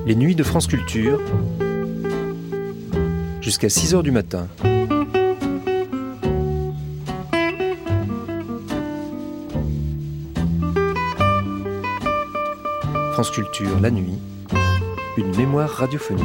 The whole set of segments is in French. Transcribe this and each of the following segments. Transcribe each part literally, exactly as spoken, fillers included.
Les nuits de France Culture, jusqu'à six heures du matin. France Culture, la nuit, une mémoire radiophonique.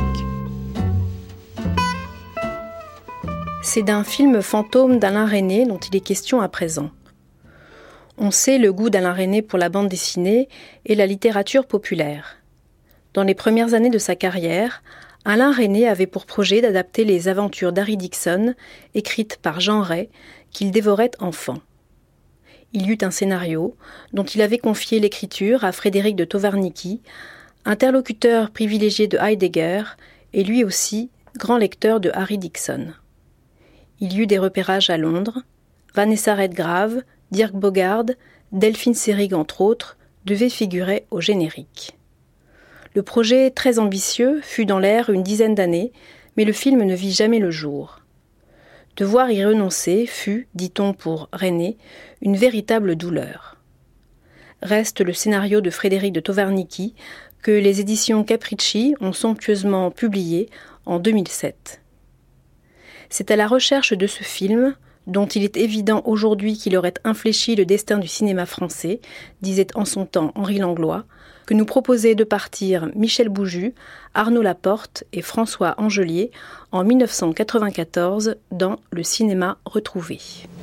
C'est d'un film fantôme d'Alain Resnais dont il est question à présent. On sait le goût d'Alain Resnais pour la bande dessinée et la littérature populaire. Dans les premières années de sa carrière, Alain Resnais avait pour projet d'adapter les aventures d'Harry Dickson, écrites par Jean Ray, qu'il dévorait enfant. Il y eut un scénario, dont il avait confié l'écriture à Frédéric de Tovarnicky, interlocuteur privilégié de Heidegger, et lui aussi grand lecteur de Harry Dickson. Il y eut des repérages à Londres. Vanessa Redgrave, Dirk Bogarde, Delphine Seyrig entre autres, devaient figurer au générique. Le projet, très ambitieux, fut dans l'air une dizaine d'années, mais le film ne vit jamais le jour. Devoir y renoncer fut, dit-on pour Resnais, une véritable douleur. Reste le scénario de Frédéric de Tovarnicky, que les éditions Capricci ont somptueusement publié en deux mille sept. C'est à la recherche de ce film, dont il est évident aujourd'hui qu'il aurait infléchi le destin du cinéma français, disait en son temps Henri Langlois, que nous proposait de partir Michel Bouju, Arnaud Laporte et François Angelier en dix-neuf cent quatre-vingt-quatorze dans Le cinéma retrouvé.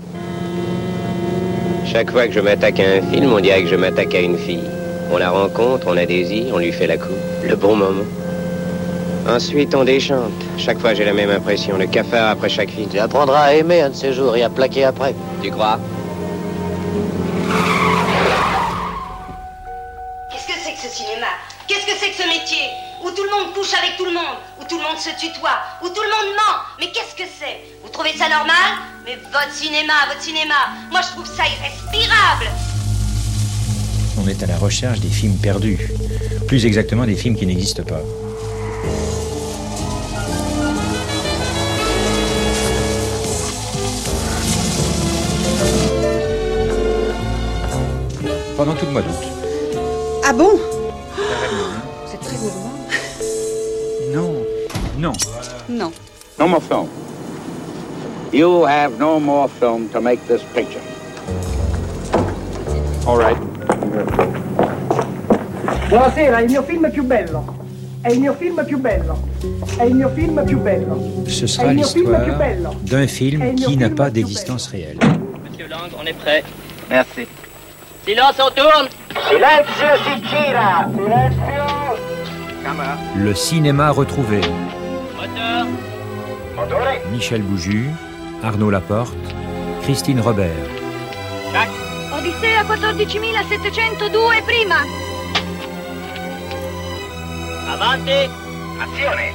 Chaque fois que je m'attaque à un film, on dirait que je m'attaque à une fille. On la rencontre, on la désire, on lui fait la cour, le bon moment. Ensuite, on déchante. Chaque fois, j'ai la même impression, le cafard après chaque film. Tu apprendras à aimer un de ces jours et à plaquer après. Tu crois? Qu'est-ce que c'est que ce cinéma? Qu'est-ce que c'est que ce métier? Où tout le monde couche avec tout le monde, où tout le monde se tutoie, où tout le monde ment. Mais qu'est-ce que c'est? Vous trouvez ça normal? Mais votre cinéma, votre cinéma, moi je trouve ça irrespirable. On est à la recherche des films perdus. Plus exactement, des films qui n'existent pas. Pendant tout le mois d'août. Ah bon? C'est très gourmand. Non, non. Non. No more film. You have no more film to make this picture. All right. Buonasera, il mio film più bello. È il mio film più bello. È il mio film più bello. Ce sera l'histoire d'un film qui n'a pas d'existence réelle. Monsieur Lang, on est prêt. Merci. Silence, on tourne. Silenzio si tira. Silenzio. Le cinéma retrouvé. Moteur. Motore. Michel Bouju, Arnaud Laporte, Christine Robert. Jack. Odissea quattordicimilasettecentodue prima. Avanti. Azione.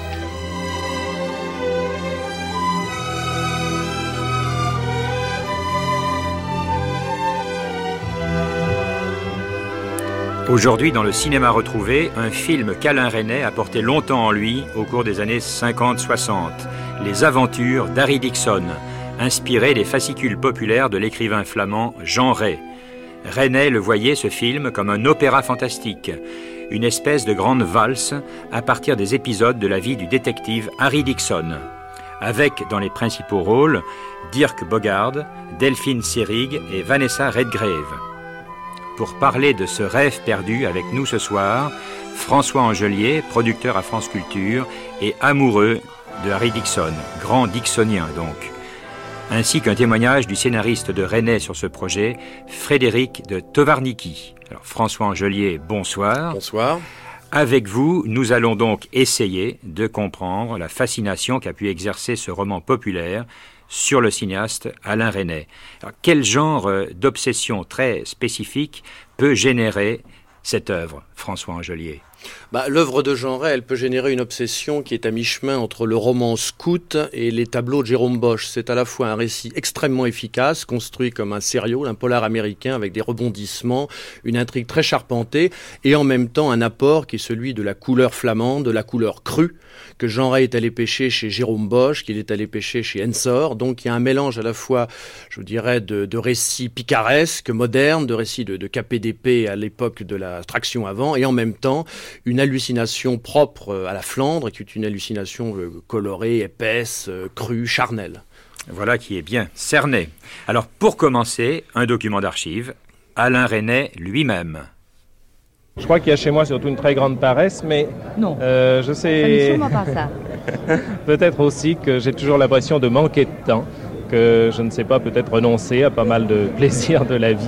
Aujourd'hui, dans le cinéma retrouvé, un film qu'Alain Resnais a porté longtemps en lui au cours des années cinquante soixante. Les aventures d'Harry Dickson, inspiré des fascicules populaires de l'écrivain flamand Jean Ray. Resnais le voyait, ce film, comme un opéra fantastique, une espèce de grande valse à partir des épisodes de la vie du détective Harry Dickson, avec, dans les principaux rôles, Dirk Bogarde, Delphine Seyrig et Vanessa Redgrave. Pour parler de ce rêve perdu avec nous ce soir, François Angelier, producteur à France Culture et amoureux de Harry Dickson, grand Dicksonien donc, ainsi qu'un témoignage du scénariste de Resnais sur ce projet, Frédéric de Tovarnicky. Alors François Angelier, bonsoir. Bonsoir. Avec vous, nous allons donc essayer de comprendre la fascination qu'a pu exercer ce roman populaire sur le cinéaste Alain Resnais. Alors, quel genre d'obsession très spécifique peut générer cette œuvre, François Angelier? Bah, l'œuvre de Jean Ray, elle peut générer une obsession qui est à mi-chemin entre le roman scout et les tableaux de Jérôme Bosch. C'est à la fois un récit extrêmement efficace, construit comme un serial, un polar américain avec des rebondissements, une intrigue très charpentée, et en même temps un apport qui est celui de la couleur flamande, de la couleur crue, que Jean Ray est allé pêcher chez Jérôme Bosch, qu'il est allé pêcher chez Ensor. Donc il y a un mélange à la fois, je dirais, de, de récits picaresques, modernes, de récits de, de K P D P à l'époque de la traction avant, et en même temps une hallucination propre à la Flandre, qui est une hallucination euh, colorée, épaisse, euh, crue, charnelle. Voilà qui est bien cerné. Alors, pour commencer, un document d'archives, Alain Resnais lui-même. Je crois qu'il y a chez moi surtout une très grande paresse, mais non, euh, je sais... ça n'est sûrement pas ça. Peut-être aussi que j'ai toujours l'impression de manquer de temps, que je ne sais pas peut-être renoncer à pas mal de plaisirs de la vie,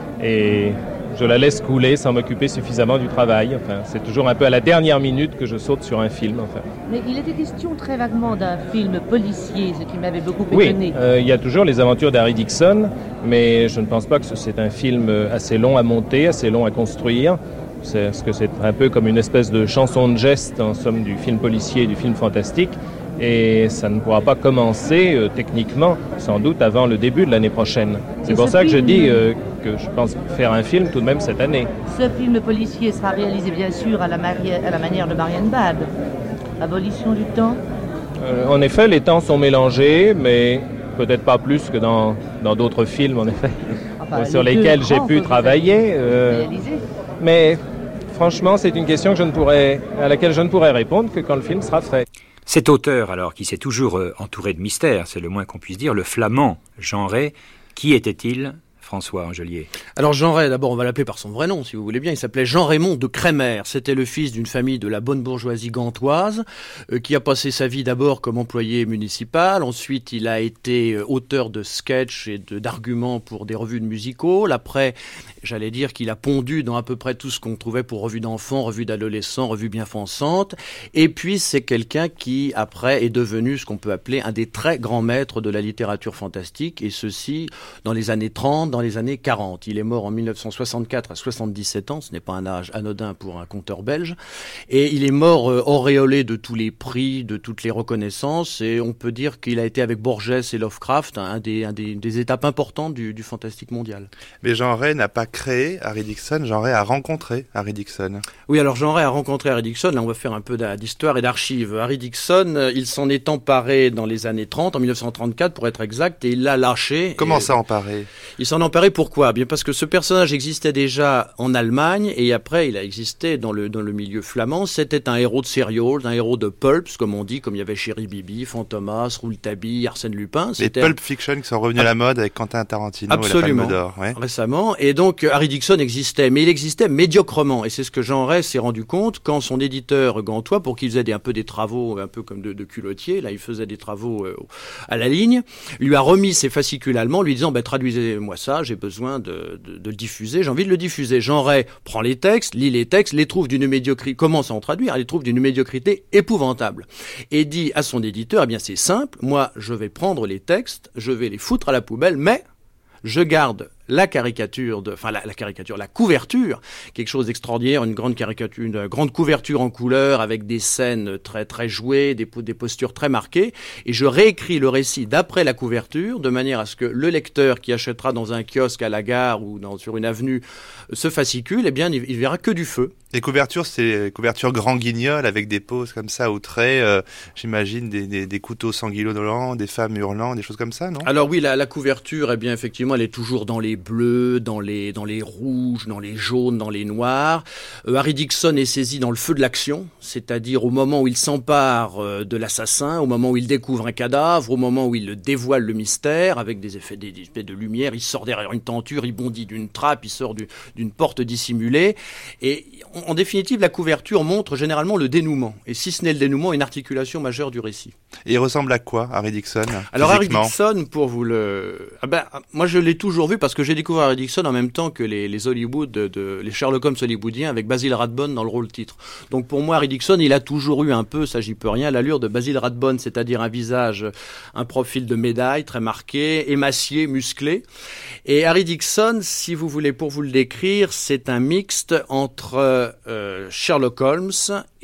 et je la laisse couler sans m'occuper suffisamment du travail. Enfin, c'est toujours un peu à la dernière minute que je saute sur un film. Enfin. Mais il était question très vaguement d'un film policier, ce qui m'avait beaucoup oui, étonné. Oui, euh, il y a toujours les aventures d'Harry Dickson, mais je ne pense pas que c'est un film assez long à monter, assez long à construire. C'est, parce que c'est un peu comme une espèce de chanson de geste, en somme, du film policier et du film fantastique. Et ça ne pourra pas commencer euh, techniquement, sans doute, avant le début de l'année prochaine. C'est et pour ça film... que je dis euh, que je pense faire un film tout de même cette année. Ce film policier sera réalisé bien sûr à la, mari- à la manière de Marianne Bad. Abolition du temps. Euh, en effet, les temps sont mélangés, mais peut-être pas plus que dans, dans d'autres films, en effet, enfin, sur les lesquels j'ai pu travailler. Euh, mais franchement, c'est une question que je ne pourrais, à laquelle je ne pourrais répondre que quand le film sera fait. Cet auteur, alors, qui s'est toujours euh, entouré de mystères, c'est le moins qu'on puisse dire, le flamand Jean Ray, qui était-il, François Angelier? Alors Jean Ray, d'abord on va l'appeler par son vrai nom si vous voulez bien, il s'appelait Jean-Raymond de Crémer, c'était le fils d'une famille de la bonne bourgeoisie gantoise euh, qui a passé sa vie d'abord comme employé municipal, ensuite il a été euh, auteur de sketchs et de, d'arguments pour des revues de musicaux, après j'allais dire qu'il a pondu dans à peu près tout ce qu'on trouvait pour revues d'enfants, revues d'adolescents, revues bien pensantes, et puis c'est quelqu'un qui après est devenu ce qu'on peut appeler un des très grands maîtres de la littérature fantastique, et ceci dans les années trente, dans les années quarante. Il est mort en mille neuf cent soixante-quatre à soixante-dix-sept ans, ce n'est pas un âge anodin pour un conteur belge, et il est mort euh, auréolé de tous les prix, de toutes les reconnaissances, et on peut dire qu'il a été avec Borges et Lovecraft un des, un des, des étapes importantes du, du fantastique mondial. Mais Jean Ray n'a pas créé Harry Dickson, Jean Ray a rencontré Harry Dickson. Oui, alors Jean Ray a rencontré Harry Dickson, là on va faire un peu d'histoire et d'archives. Harry Dickson, il s'en est emparé dans les années trente, en mille neuf cent trente-quatre pour être exact, et il l'a lâché. Comment et... ça emparé? Il s'en emparé pourquoi? Bien parce que ce personnage existait déjà en Allemagne et après il a existé dans le, dans le milieu flamand. C'était un héros de serials, un héros de pulps, comme on dit, comme il y avait Chéri Bibi, Fantomas, Rouletabille, Arsène Lupin. C'était les pulp fiction qui sont revenus à la mode avec Quentin Tarantino. Absolument, et la Palme d'Or. Ouais. Récemment. Et donc Harry Dickson existait, mais il existait médiocrement. Et c'est ce que Jean Ray s'est rendu compte quand son éditeur gantois, pour qu'il faisait des, un peu des travaux, un peu comme de, de culottier, là il faisait des travaux euh, à la ligne, lui a remis ses fascicules allemands, lui disant bah, traduisez-moi ça, j'ai besoin de, de, de le diffuser, j'ai envie de le diffuser. Jean Ray prend les textes, lit les textes, les trouve d'une médiocrité, commence à en traduire, les trouve d'une médiocrité épouvantable. Et dit à son éditeur, eh bien c'est simple, moi je vais prendre les textes, je vais les foutre à la poubelle, mais je garde la caricature, de, enfin la, la caricature, la couverture, quelque chose d'extraordinaire, une grande caricature, une grande couverture en couleur avec des scènes très très jouées, des, des postures très marquées, et je réécris le récit d'après la couverture, de manière à ce que le lecteur qui achètera dans un kiosque à la gare ou dans, sur une avenue ce fascicule, eh bien il, il verra que du feu. Les couvertures, c'est couverture grand guignol avec des poses comme ça outrées, euh, j'imagine des, des, des couteaux sanguinolents, des femmes hurlant, des choses comme ça, non? Alors oui, la, la couverture, eh bien effectivement, elle est toujours dans les bleus, dans les, dans les rouges, dans les jaunes, dans les noirs. Euh, Harry Dickson est saisi dans le feu de l'action, c'est-à-dire au moment où il s'empare euh, de l'assassin, au moment où il découvre un cadavre, au moment où il dévoile le mystère, avec des effets, des, des effets de lumière, il sort derrière une tenture, il bondit d'une trappe, il sort du, d'une porte dissimulée, et en, en définitive, la couverture montre généralement le dénouement, et si ce n'est le dénouement, une articulation majeure du récit. Et il ressemble à quoi, Harry Dickson? Alors Harry Dickson, pour vous le... Ah ben, moi je l'ai toujours vu parce que j'ai découvert Harry Dickson en même temps que les, les Hollywood, de, de, les Sherlock Holmes hollywoodiens avec Basil Rathbone dans le rôle titre. Donc pour moi, Harry Dickson, il a toujours eu un peu, ça j'y peux rien, l'allure de Basil Rathbone, c'est-à-dire un visage, un profil de médaille très marqué, émacié, musclé. Et Harry Dickson, si vous voulez, pour vous le décrire, c'est un mixte entre euh, Sherlock Holmes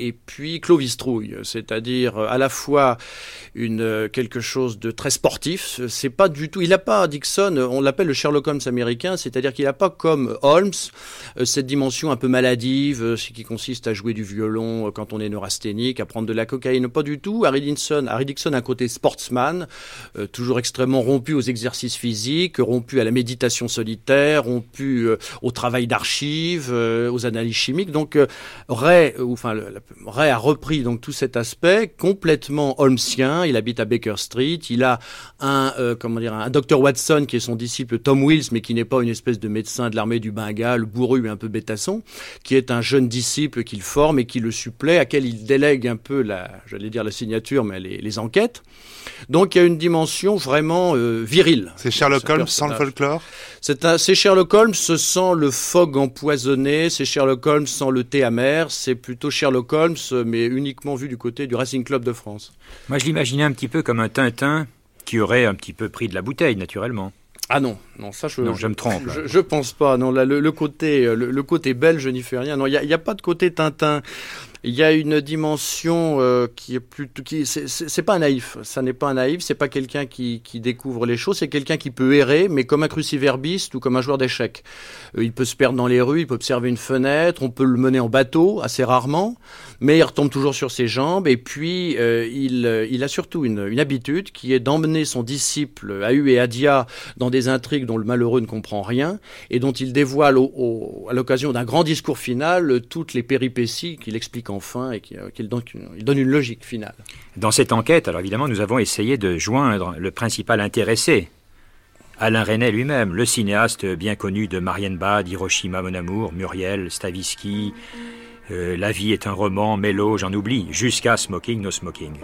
et puis Clovis Trouille, c'est-à-dire à la fois une, quelque chose de très sportif. C'est pas du tout, il n'a pas, Dixon, on l'appelle le Sherlock Holmes américain, c'est-à-dire qu'il n'a pas comme Holmes cette dimension un peu maladive, ce qui consiste à jouer du violon quand on est neurasthénique, à prendre de la cocaïne. Pas du tout. Harry Dixon, Harry Dixon a un côté sportsman, euh, toujours extrêmement rompu aux exercices physiques, rompu à la méditation solitaire, rompu euh, au travail d'archives, euh, aux analyses chimiques. Donc euh, Ray, euh, enfin le, le, Ray a repris donc tout cet aspect complètement holmesien. Il habite à Baker Street. Il a un euh, comment dire un docteur Watson qui est son disciple Tom Wills, mais qui n'est pas une espèce de médecin de l'armée du Bengale, bourru et un peu bêtasson, qui est un jeune disciple qu'il forme et qui le supplée, à quel il délègue un peu la, j'allais dire la signature, mais les, les enquêtes. Donc il y a une dimension vraiment euh, virile. C'est Sherlock Holmes sans le folklore. C'est, un, c'est Sherlock Holmes sans le fog empoisonné, c'est Sherlock Holmes sans le thé amer, c'est plutôt Sherlock Holmes, mais uniquement vu du côté du Racing Club de France. Moi je l'imaginais un petit peu comme un Tintin qui aurait un petit peu pris de la bouteille, naturellement. Ah non, non, ça je, non, je, je me trompe. Je, je pense pas. Non, là, le, le côté, le, le côté belge, je n'y fais rien. Non, il y a, y a pas de côté Tintin. Il y a une dimension euh, qui est plutôt, qui c'est, c'est, c'est pas un naïf. Ça n'est pas un naïf. C'est pas quelqu'un qui, qui découvre les choses. C'est quelqu'un qui peut errer, mais comme un cruciverbiste ou comme un joueur d'échecs. Euh, il peut se perdre dans les rues. Il peut observer une fenêtre. On peut le mener en bateau, assez rarement, mais il retombe toujours sur ses jambes. Et puis euh, il, il a surtout une, une habitude qui est d'emmener son disciple Ahu et Adia dans des intrigues dont le malheureux ne comprend rien et dont il dévoile au, au, à l'occasion d'un grand discours final toutes les péripéties qu'il explique enfin et qu'il, qu'il donne, il donne une logique finale. Dans cette enquête, alors évidemment, nous avons essayé de joindre le principal intéressé, Alain Resnais lui-même, le cinéaste bien connu de Marienbad, Hiroshima, mon amour, Muriel, Stavisky, euh, La vie est un roman, Mélo, j'en oublie, jusqu'à Smoking, No Smoking.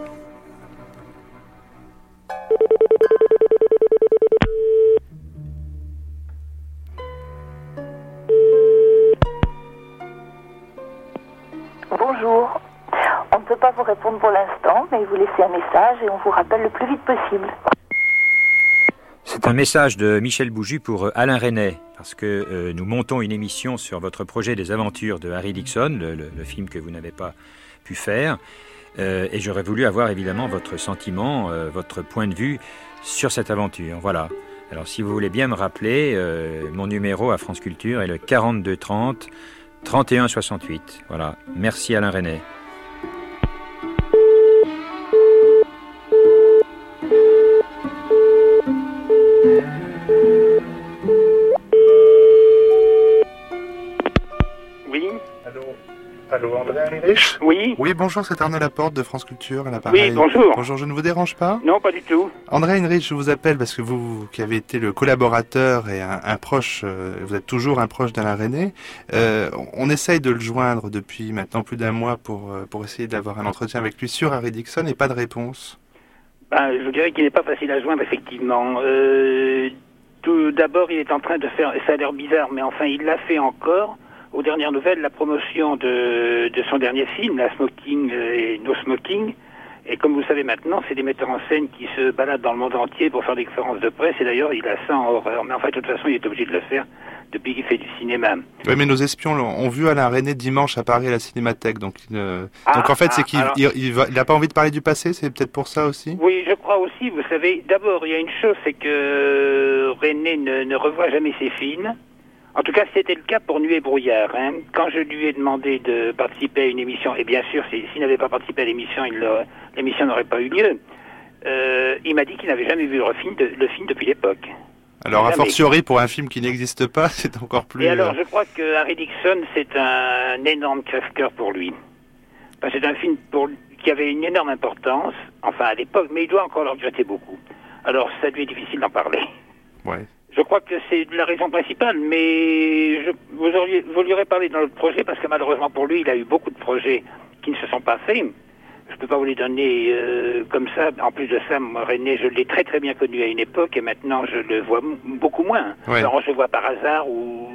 Bonjour. On ne peut pas vous répondre pour l'instant, mais vous laissez un message et on vous rappelle le plus vite possible. C'est un message de Michel Bouju pour Alain Resnais, parce que euh, nous montons une émission sur votre projet des aventures de Harry Dixon, le, le, le film que vous n'avez pas pu faire, euh, et j'aurais voulu avoir évidemment votre sentiment, euh, votre point de vue sur cette aventure. Voilà. Alors si vous voulez bien me rappeler, euh, mon numéro à France Culture est le quarante-deux trente trente et un soixante-huit. Voilà. Merci Alain Resnais. Oui. Allô, Allô André Heinrich ? Oui. Oui, bonjour, c'est Arnaud Laporte de France Culture à l'appareil. Oui, bonjour. Bonjour, je ne vous dérange pas ? Non, pas du tout. André Heinrich, je vous appelle parce que vous, qui avez été le collaborateur et un, un proche, euh, vous êtes toujours un proche d'Alain Resnais, euh, on essaye de le joindre depuis maintenant plus d'un mois pour, euh, pour essayer d'avoir un entretien avec lui sur Harry Dixon et pas de réponse. Ben, je vous dirais qu'il n'est pas facile à joindre, effectivement. Euh, tout d'abord, il est en train de faire, et ça a l'air bizarre, mais enfin, il l'a fait encore. Aux dernières nouvelles, la promotion de, de son dernier film, la Smoking et No Smoking. Et comme vous le savez maintenant, c'est des metteurs en scène qui se baladent dans le monde entier pour faire des conférences de presse. Et d'ailleurs, il a ça en horreur. Mais enfin, de toute façon, il est obligé de le faire depuis qu'il fait du cinéma. Oui, mais nos espions ont vu Alain Resnais dimanche à Paris à la Cinémathèque. Donc, euh... ah, donc en fait, ah, c'est qu'il alors... il, il, va, il a pas envie de parler du passé. C'est peut-être pour ça aussi. Oui, je crois aussi. Vous savez, d'abord, il y a une chose, c'est que Resnais ne, ne revoit jamais ses films. En tout cas, c'était le cas pour Nuit et Brouillard. Hein. Quand je lui ai demandé de participer à une émission, et bien sûr, s'il n'avait pas participé à l'émission, il l'émission n'aurait pas eu lieu, euh, il m'a dit qu'il n'avait jamais vu le film, de, le film depuis l'époque. Alors, jamais. A fortiori, pour un film qui n'existe pas, c'est encore plus... Et alors, je crois que Harry Dixon, c'est un énorme crève-cœur pour lui. Enfin, c'est un film pour, qui avait une énorme importance, enfin à l'époque, mais il doit encore le regretter beaucoup. Alors, ça lui est difficile d'en parler. Ouais. Je crois que c'est la raison principale, mais je, vous, auriez, vous lui aurez parlé dans le projet, parce que malheureusement pour lui, il a eu beaucoup de projets qui ne se sont pas faits. Je ne peux pas vous les donner euh, comme ça. En plus de ça, moi, Resnais, je l'ai très très bien connu à une époque, et maintenant je le vois m- beaucoup moins. Ouais. Alors je le vois par hasard, ou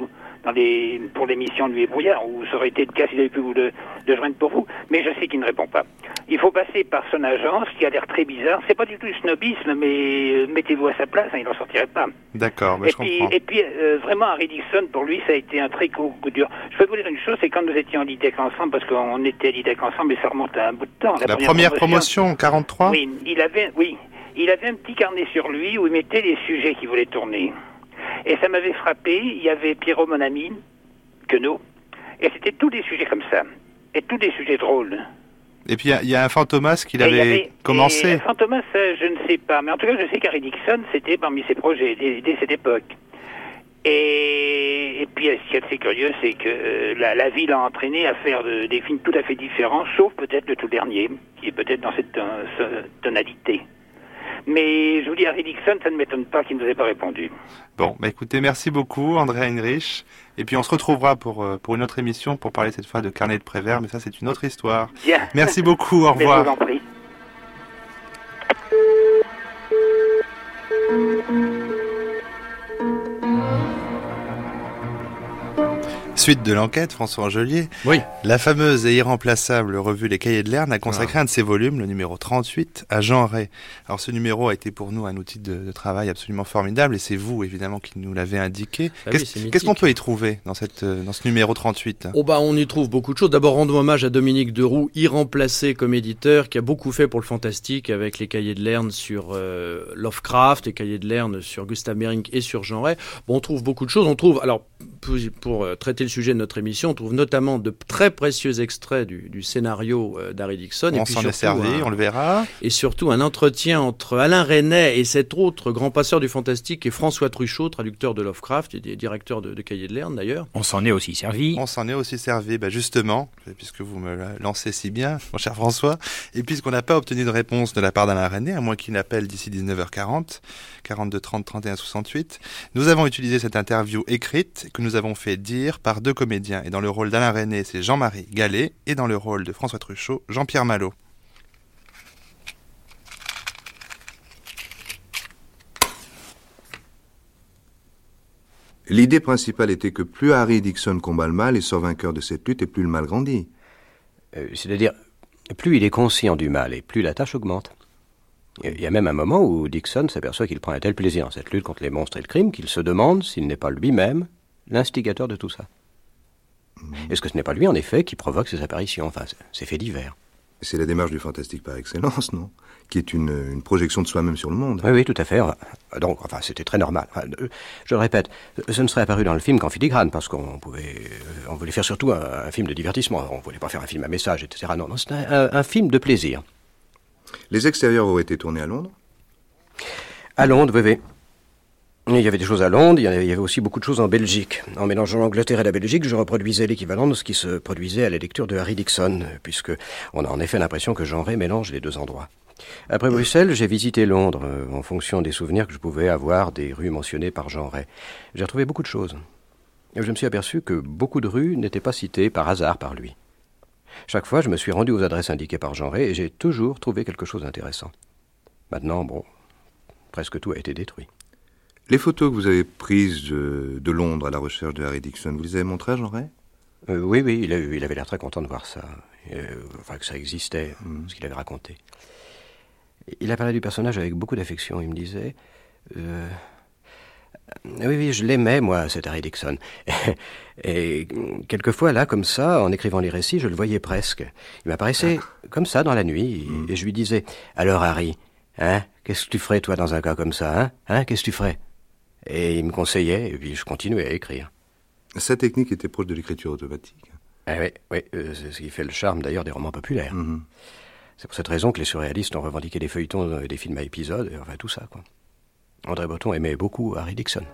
dans les, pour l'émission Nuit et Brouillard, où ça aurait été le cas s'il avait pu vous le, le joindre pour vous, mais je sais qu'il ne répond pas. Il faut passer par son agence, qui a l'air très bizarre. C'est pas du tout du snobisme, mais euh, mettez-vous à sa place, hein, il n'en sortirait pas. D'accord, bah, et, je puis, comprends. et puis, euh, vraiment, Harry Dixon, pour lui, ça a été un très coup, coup dur. Je peux vous dire une chose, c'est quand nous étions à l'I D E C ensemble, parce qu'on était à l'I D E C ensemble, mais ça remonte à un bout de temps. La, la première, première promotion, promotion quarante-trois. Oui, il avait, oui, il avait un petit carnet sur lui où il mettait les sujets qu'il voulait tourner. Et ça m'avait frappé, il y avait Pierrot, mon ami, Queneau, et c'était tous des sujets comme ça, et tous des sujets drôles. Et puis il y, y a un Fantomas qu'il avait, avait commencé. Et Fantomas, je ne sais pas, mais en tout cas je sais qu'Harry Dixon, c'était parmi ses projets dès, dès cette époque. Et, et puis ce qui est assez curieux, c'est que euh, la, la vie l'a entraîné à faire de, des films tout à fait différents, sauf peut-être le tout dernier, qui est peut-être dans cette, euh, cette tonalité. Mais je vous dis, Harry Dixon, ça ne m'étonne pas qu'il ne nous ait pas répondu. Bon, bah écoutez, merci beaucoup, André Heinrich. Et puis on se retrouvera pour, pour une autre émission pour parler cette fois de Carnet de Prévert, mais ça c'est une autre histoire. Bien. Merci beaucoup, au revoir. Mais je vous en prie. Suite de l'enquête, François Angelier. Oui. La fameuse et irremplaçable revue Les Cahiers de Lerne a consacré ah. un de ses volumes, le numéro trente-huit, à Jean Ray. Alors ce numéro a été pour nous un outil de, de travail absolument formidable et c'est vous évidemment qui nous l'avez indiqué. Ah Qu'est-ce, oui, qu'est-ce qu'on peut y trouver dans, cette, dans ce numéro trente-huit? Oh bah on y trouve beaucoup de choses. D'abord rendons hommage à Dominique Deroux, irremplacé comme éditeur, qui a beaucoup fait pour le fantastique avec les Cahiers de Lerne sur euh, Lovecraft, les Cahiers de Lerne sur Gustave Meyrink et sur Jean Ray. Bon, on trouve beaucoup de choses. On trouve, alors pour, pour euh, traiter le sujet de notre émission, on trouve notamment de très précieux extraits du, du scénario euh, d'Harry Dixon. On et puis s'en est servi, un, on le verra. Et surtout un entretien entre Alain Resnais et cet autre grand passeur du fantastique qui est François Truchot, traducteur de Lovecraft et directeur de, de Cahiers de Lerne d'ailleurs. On s'en est aussi servi. On s'en est aussi servi, bah justement, puisque vous me lancez si bien, mon cher François, et puisqu'on n'a pas obtenu de réponse de la part d'Alain Resnais, à moins qu'il n'appelle d'ici dix-neuf heures quarante, quarante-deux trente trente et un soixante-huit, nous avons utilisé cette interview écrite que nous avons fait dire par deux comédiens. Et dans le rôle d'Alain Resnais, c'est Jean-Marie Gallet, et dans le rôle de François Truchot, Jean-Pierre Malo. L'idée principale était que plus Harry Dixon combat le mal et sort vainqueur de cette lutte, et plus le mal grandit. Euh, c'est-à-dire, plus il est conscient du mal, et plus la tâche augmente. Il y a même un moment où Dixon s'aperçoit qu'il prend un tel plaisir dans cette lutte contre les monstres et le crime qu'il se demande s'il n'est pas lui-même l'instigateur de tout ça. Mmh. Est-ce que ce n'est pas lui, en effet, qui provoque ces apparitions, enfin, ces faits divers? C'est la démarche du fantastique par excellence, non? Qui est une, une projection de soi-même sur le monde. Oui, oui, tout à fait. Donc, enfin, c'était très normal. Enfin, je le répète, ce ne serait apparu dans le film qu'en filigrane, parce qu'on pouvait, on voulait faire surtout un, un film de divertissement. On ne voulait pas faire un film à message, et cetera. Non, non, c'était un, un, un film de plaisir. Les extérieurs auraient été tournés à Londres? À Londres, oui, oui. Il y avait des choses à Londres, il y avait aussi beaucoup de choses en Belgique. En mélangeant l'Angleterre et la Belgique, je reproduisais l'équivalent de ce qui se produisait à la lecture de Harry Dixon, puisque on a en effet l'impression que Jean Ray mélange les deux endroits. Après Bruxelles, j'ai visité Londres, euh, en fonction des souvenirs que je pouvais avoir des rues mentionnées par Jean Ray. J'ai retrouvé beaucoup de choses. Et je me suis aperçu que beaucoup de rues n'étaient pas citées par hasard par lui. Chaque fois, je me suis rendu aux adresses indiquées par Jean Ray et j'ai toujours trouvé quelque chose d'intéressant. Maintenant, bon, presque tout a été détruit. Les photos que vous avez prises de, de Londres à la recherche de Harry Dixon, vous les avez montrées à Jean Ray? euh, Oui, oui, il, a, il avait l'air très content de voir ça. Euh, enfin, que ça existait, mmh. ce qu'il avait raconté. Il a parlé du personnage avec beaucoup d'affection. Il me disait... Euh, oui, oui, je l'aimais, moi, cet Harry Dixon. Et quelquefois, là, comme ça, en écrivant les récits, je le voyais presque. Il m'apparaissait ah. comme ça dans la nuit, mmh. et je lui disais, « Alors, Harry, hein, qu'est-ce que tu ferais, toi, dans un cas comme ça, hein, hein, qu'est-ce que tu ferais ?» Et il me conseillait, et puis je continuais à écrire. Sa technique était proche de l'écriture automatique. Ah oui, oui, euh, c'est ce qui fait le charme, d'ailleurs, des romans populaires. Mmh. C'est pour cette raison que les surréalistes ont revendiqué des feuilletons et des films à épisodes, et enfin tout ça, quoi. André Breton aimait beaucoup Harry Dixon.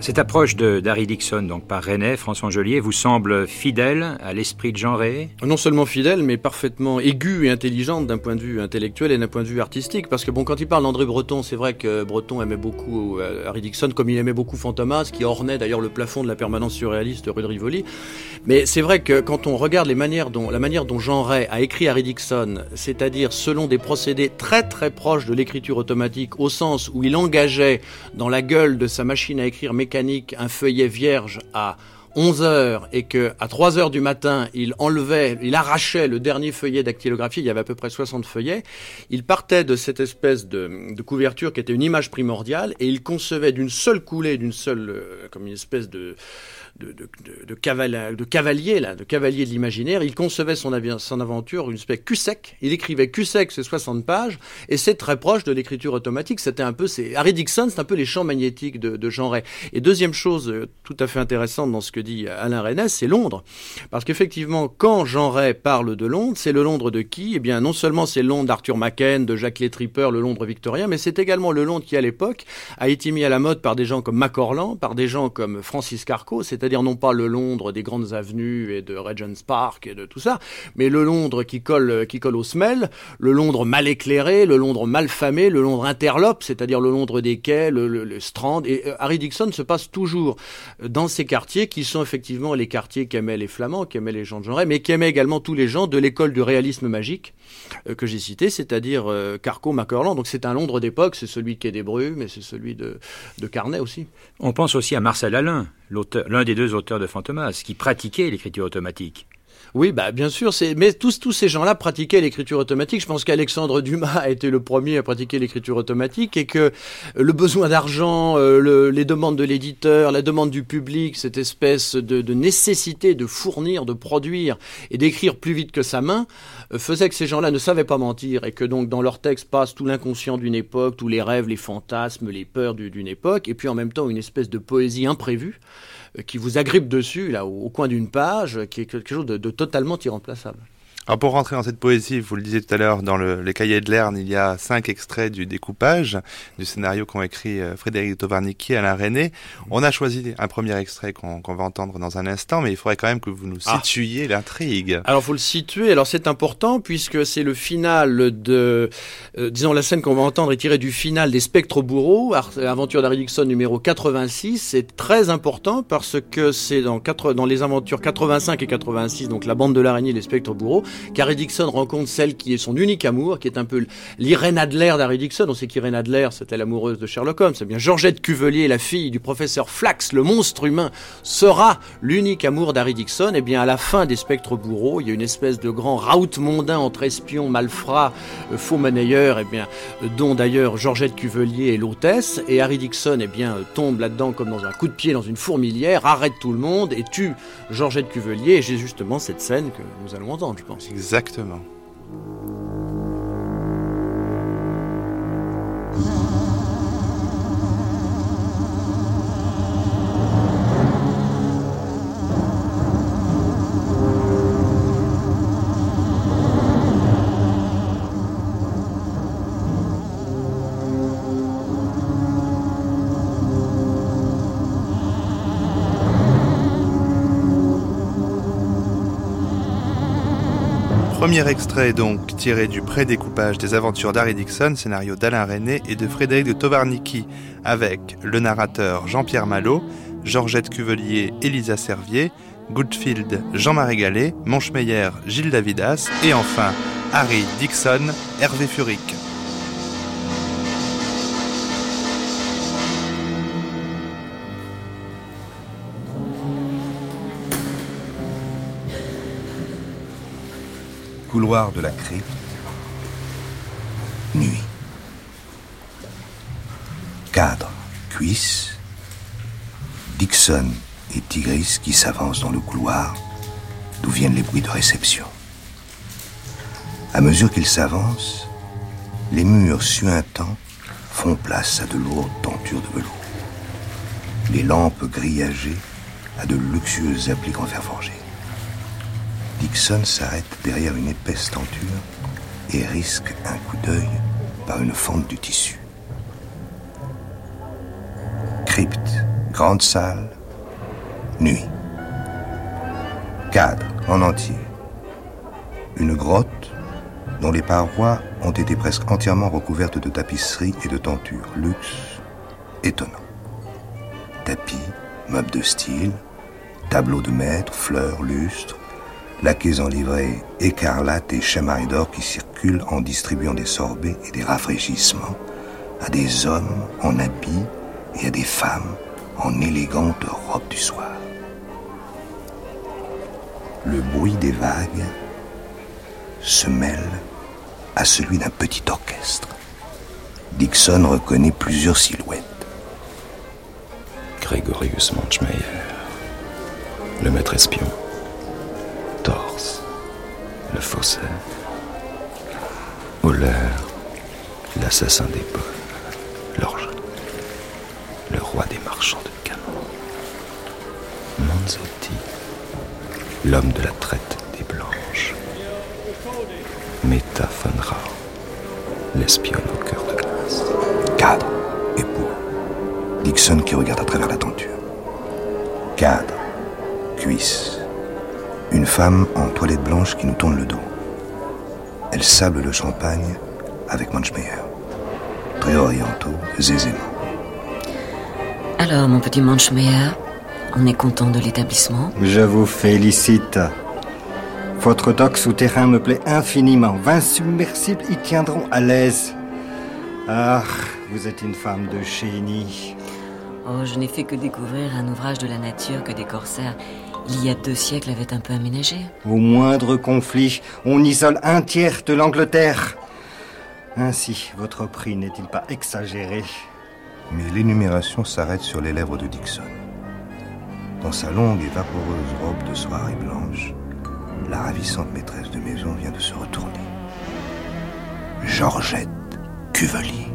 Cette approche de, d'Harry Dickson, donc par Resnais, François Angelier, vous semble fidèle à l'esprit de Jean Ray ? Non seulement fidèle, mais parfaitement aiguë et intelligente d'un point de vue intellectuel et d'un point de vue artistique. Parce que bon, quand il parle d'André Breton, c'est vrai que Breton aimait beaucoup euh, Harry Dickson, comme il aimait beaucoup Fantomas, qui ornait d'ailleurs le plafond de la permanence surréaliste rue de Rivoli. Mais c'est vrai que quand on regarde les manières dont, la manière dont Jean Ray a écrit Harry Dickson, c'est-à-dire selon des procédés très très proches de l'écriture automatique, au sens où il engageait dans la gueule de sa machine à écrire mécanique un feuillet vierge à onze heures et que à trois heures du matin, il enlevait, il arrachait le dernier feuillet dactylographie, il y avait à peu près soixante feuillets, il partait de cette espèce de, de couverture qui était une image primordiale et il concevait d'une seule coulée, d'une seule, euh, comme une espèce de De, de, de, de, caval, de cavalier, là, de cavalier de l'imaginaire. Il concevait son, avi- son aventure, une espèce cul-sec. Il écrivait cul-sec, c'est soixante pages, et c'est très proche de l'écriture automatique. C'était un peu, c'est, Harry Dickson, c'est un peu les champs magnétiques de, de Jean Ray. Et deuxième chose euh, tout à fait intéressante dans ce que dit Alain Resnais, c'est Londres. Parce qu'effectivement, quand Jean Ray parle de Londres, c'est le Londres de qui? Eh bien, non seulement c'est le Londres d'Arthur Machen, de Jacques Létripper, le Londres victorien, mais c'est également le Londres qui, à l'époque, a été mis à la mode par des gens comme Macorlan, par des gens comme Francis Carco, c'est-à-dire c'est-à-dire non pas le Londres des grandes avenues et de Regent's Park et de tout ça, mais le Londres qui colle, qui colle aux semelles, le Londres mal éclairé, le Londres mal famé, le Londres interlope, c'est-à-dire le Londres des quais, le, le, le Strand. Et euh, Harry Dickson se passe toujours dans ces quartiers qui sont effectivement les quartiers qu'aimaient les Flamands, qu'aimaient les gens de Jean Ray, mais qu'aimaient également tous les gens de l'école du réalisme magique euh, que j'ai cité, c'est-à-dire euh, Carco, Macorlan. Donc c'est un Londres d'époque, c'est celui qui est des Brumes et c'est celui de, de Carnet aussi. On pense aussi à Marcel Alain, l'auteur, l'un des deux auteurs de Fantomas, qui pratiquait l'écriture automatique. Oui, bah bien sûr, c'est mais tous tous ces gens-là pratiquaient l'écriture automatique. Je pense qu'Alexandre Dumas a été le premier à pratiquer l'écriture automatique et que le besoin d'argent, euh, le, les demandes de l'éditeur, la demande du public, cette espèce de, de nécessité de fournir, de produire et d'écrire plus vite que sa main, euh, faisait que ces gens-là ne savaient pas mentir et que donc dans leurs textes passe tout l'inconscient d'une époque, tous les rêves, les fantasmes, les peurs du, d'une époque, et puis en même temps une espèce de poésie imprévue qui vous agrippe dessus, là, au, au coin d'une page, qui est quelque chose de, de totalement irremplaçable. Alors pour rentrer dans cette poésie, vous le disiez tout à l'heure, dans le, les cahiers de Lerne, il y a cinq extraits du découpage, du scénario qu'ont écrit euh, Frédéric de Tovarnicky et Alain Resnais. On a choisi un premier extrait qu'on, qu'on va entendre dans un instant, mais il faudrait quand même que vous nous situiez ah. l'intrigue. Alors faut le situer, alors c'est important puisque c'est le final de, euh, disons la scène qu'on va entendre est tirée du final des Spectres bourreaux, aventure d'Harry Dickson numéro quatre-vingt-six. C'est très important parce que c'est dans, quatre, dans les aventures quatre-vingt-cinq et quatre-vingt-six, donc la bande de l'araignée et les Spectres bourreaux, qu'Harry Dickson rencontre celle qui est son unique amour, qui est un peu l'Irène Adler d'Harry Dickson. On sait qu'Irène Adler, c'était l'amoureuse de Sherlock Holmes. C'est bien Georgette Cuvelier, la fille du professeur Flax, le monstre humain, sera l'unique amour d'Harry Dickson. Et bien, à la fin des Spectres bourreaux, il y a une espèce de grand raout mondain entre espions, malfrats, euh, faux monnayeurs, et bien, euh, dont d'ailleurs Georgette Cuvelier est l'hôtesse. Et Harry Dickson, eh bien, euh, tombe là-dedans comme dans un coup de pied dans une fourmilière, arrête tout le monde et tue Georgette Cuvelier. Et j'ai justement cette scène que nous allons entendre, je pense. Exactement. Premier extrait donc tiré du pré-découpage des aventures d'Harry Dickson, scénario d'Alain Resnais et de Frédéric de Tovarnicky, avec le narrateur Jean-Pierre Malo, Georgette Cuvelier, Elisa Servier, Goodfield, Jean-Marie Gallet, Monchmeyer, Gilles Davidas et enfin Harry Dickson, Hervé Furic. Couloir de la crypte. Nuit. Cadre, cuisse. Dickson et Tigris qui s'avancent dans le couloir d'où viennent les bruits de réception. À mesure qu'ils s'avancent, les murs suintants font place à de lourdes tentures de velours. Les lampes grillagées à de luxueuses appliques en fer forgé. Dickson s'arrête derrière une épaisse tenture et risque un coup d'œil par une fente du tissu. Crypte, Grande salle, nuit. Cadre en entier. Une grotte dont les parois ont été presque entièrement recouvertes de tapisseries et de tentures. Luxe étonnant. Tapis, meubles de style, tableaux de maître, fleurs, lustres, laquais en livrée écarlate et chamaille d'or qui circulent en distribuant des sorbets et des rafraîchissements à des hommes en habits et à des femmes en élégantes robes du soir. Le bruit des vagues se mêle à celui d'un petit orchestre. Dixon reconnaît plusieurs silhouettes. Gregorius Manchmeyer, le maître espion, Torse, le faussaire, Euler, l'assassin des bonnes, l'orge, le roi des marchands de canons, Manzotti, l'homme de la traite des blanches, Meta von Rau, l'espionne au cœur de glace. Cadre, épaule. Dixon qui regarde à travers la tenture. Cadre, cuisse. Une femme en toilette blanche qui nous tourne le dos. Elle sable le champagne avec Manchmeyer. Très orientaux, aisément. Alors, mon petit Manchmeyer, on est content de l'établissement? Je vous félicite. Votre dock souterrain me plaît infiniment. vingt submersibles y tiendront à l'aise. Ah, vous êtes une femme de génie. Oh, je n'ai fait que découvrir un ouvrage de la nature que des corsaires, il y a deux siècles, avaient un peu aménagé. Au moindre conflit, on isole un tiers de l'Angleterre. Ainsi, votre prix n'est-il pas exagéré? Mais l'énumération s'arrête sur les lèvres de Dixon. Dans sa longue et vaporeuse robe de soirée blanche, la ravissante maîtresse de maison vient de se retourner. Georgette Cuvelier.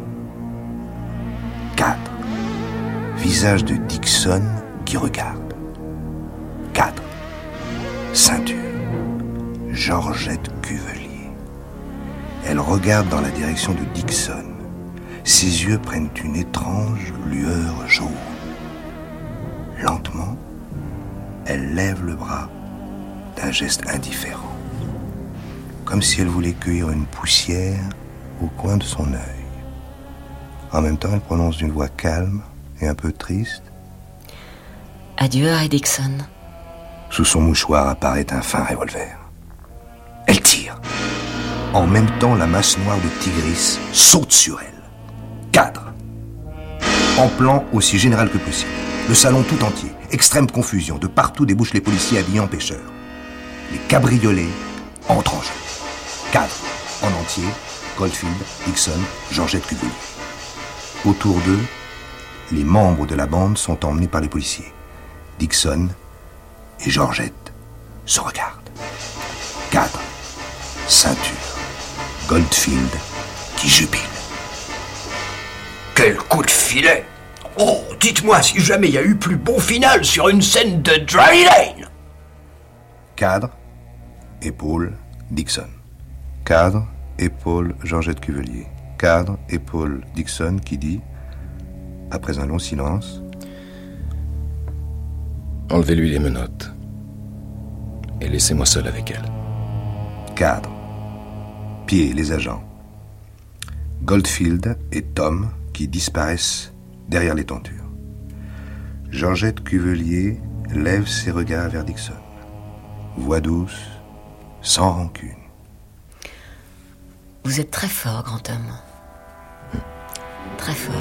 Cadre. Visage de Dixon qui regarde. Cadre. Ceinture. Georgette Cuvelier. Elle regarde dans la direction de Dixon. Ses yeux prennent une étrange lueur jaune. Lentement, elle lève le bras d'un geste indifférent, comme si elle voulait cueillir une poussière au coin de son œil. En même temps, elle prononce d'une voix calme et un peu triste. Adieu, Harry Dixon. Sous son mouchoir apparaît un fin revolver. Elle tire. En même temps, la masse noire de Tigris saute sur elle. Cadre. En plan aussi général que possible. Le salon tout entier. Extrême confusion. De partout débouchent les policiers habillés en pêcheurs. Les cabriolets entrent en jeu. Cadre. En entier. Goldfield, Dixon, Georgette Cuvelier. Autour d'eux, les membres de la bande sont emmenés par les policiers. Dixon et Georgette se regardent. Cadre. Ceinture. Goldfield qui jubile. Quel coup de filet! Oh, dites-moi si jamais il y a eu plus beau final sur une scène de Dry Lane! Cadre, épaule, Dixon. Cadre, épaule, Georgette Cuvelier. Cadre, épaule, Dixon qui dit, après un long silence: Enlevez-lui les menottes et laissez-moi seul avec elle. Cadre, pied, les agents. Goldfield et Tom qui disparaissent derrière les tentures. Georgette Cuvelier lève ses regards vers Dixon. Voix douce, sans rancune. Vous êtes très fort, grand homme. Très fort.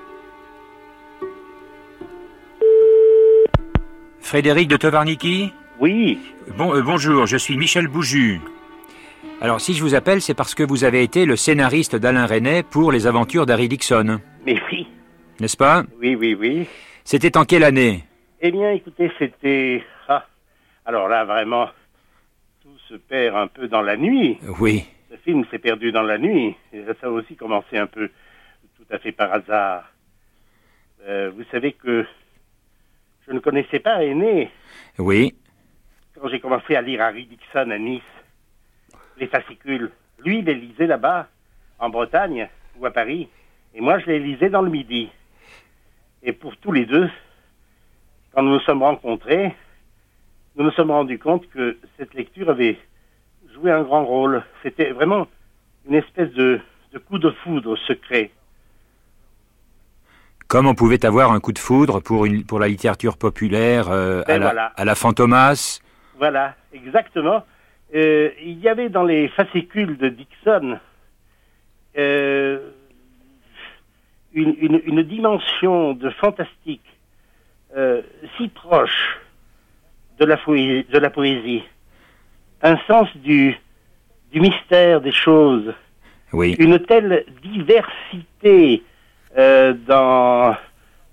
Frédéric de Tovarniki? Oui. Bon, euh, bonjour, je suis Michel Bouju. Alors, si je vous appelle, c'est parce que vous avez été le scénariste d'Alain Resnais pour Les Aventures d'Harry Dickson. Mais oui. N'est-ce pas? Oui, oui, oui. C'était en quelle année? Eh bien, écoutez, c'était... Ah, alors là, vraiment, tout se perd un peu dans la nuit. Oui. Ce film s'est perdu dans la nuit. Et ça a aussi commencé un peu tout à fait par hasard. Euh, vous savez que je ne connaissais pas Resnais. Oui. Quand j'ai commencé à lire Harry Dickson à Nice, les fascicules, lui, il les lisait là-bas, en Bretagne ou à Paris, et moi, je les lisais dans le Midi. Et pour tous les deux, quand nous nous sommes rencontrés, nous nous sommes rendus compte que cette lecture avait joué un grand rôle. C'était vraiment une espèce de, de coup de foudre secret. Comme on pouvait avoir un coup de foudre pour, une, pour la littérature populaire euh, à, la, voilà. à la Fantomas. Voilà, exactement. Euh, il y avait dans les fascicules de Dickson euh, une, une, une dimension de fantastique euh, si proche de la, poésie, de la poésie, un sens du, du mystère des choses, oui. Une telle diversité euh, dans, euh,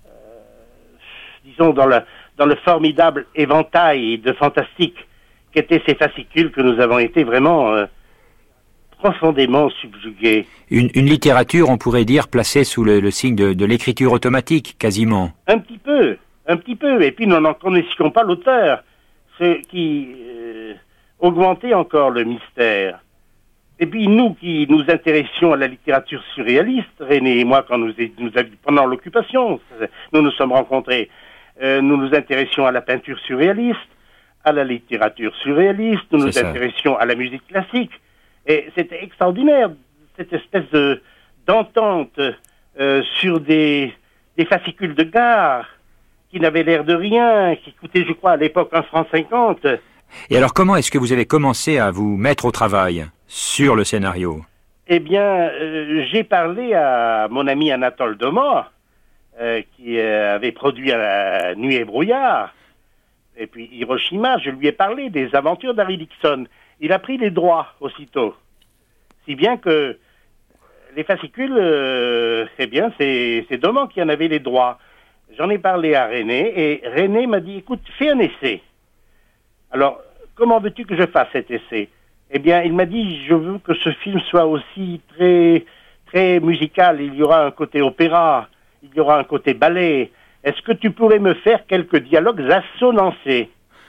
disons, dans, la, dans le formidable éventail de fantastique qu'étaient ces fascicules que nous avons été vraiment euh, profondément subjugués. Une, une littérature, on pourrait dire, placée sous le, le signe de, de l'écriture automatique, quasiment. Un petit peu, un petit peu. Et puis nous n'en connaissions pas l'auteur, ce qui euh, augmentait encore le mystère. Et puis nous qui nous intéressions à la littérature surréaliste, René et moi, quand nous, nous avions, pendant l'occupation, nous nous sommes rencontrés, euh, nous nous intéressions à la peinture surréaliste, à la littérature surréaliste, nous nous intéressions à la musique classique. Et c'était extraordinaire, cette espèce de, d'entente euh, sur des, des fascicules de gare qui n'avaient l'air de rien, qui coûtaient, je crois, à l'époque un franc cinquante. Et alors, comment est-ce que vous avez commencé à vous mettre au travail sur le scénario? Eh bien, euh, j'ai parlé à mon ami Anatole Doma, euh, qui euh, avait produit à la Nuit et Brouillard, et puis Hiroshima. Je lui ai parlé des aventures d'Harry Dickson. Il a pris les droits aussitôt. Si bien que les fascicules, euh, eh bien, c'est, c'est Doma qui en avait les droits. J'en ai parlé à René, et René m'a dit, écoute, fais un essai. Alors, comment veux-tu que je fasse cet essai? Eh bien, il m'a dit, je veux que ce film soit aussi très, très musical. Il y aura un côté opéra, il y aura un côté ballet. Est-ce que tu pourrais me faire quelques dialogues assonancés?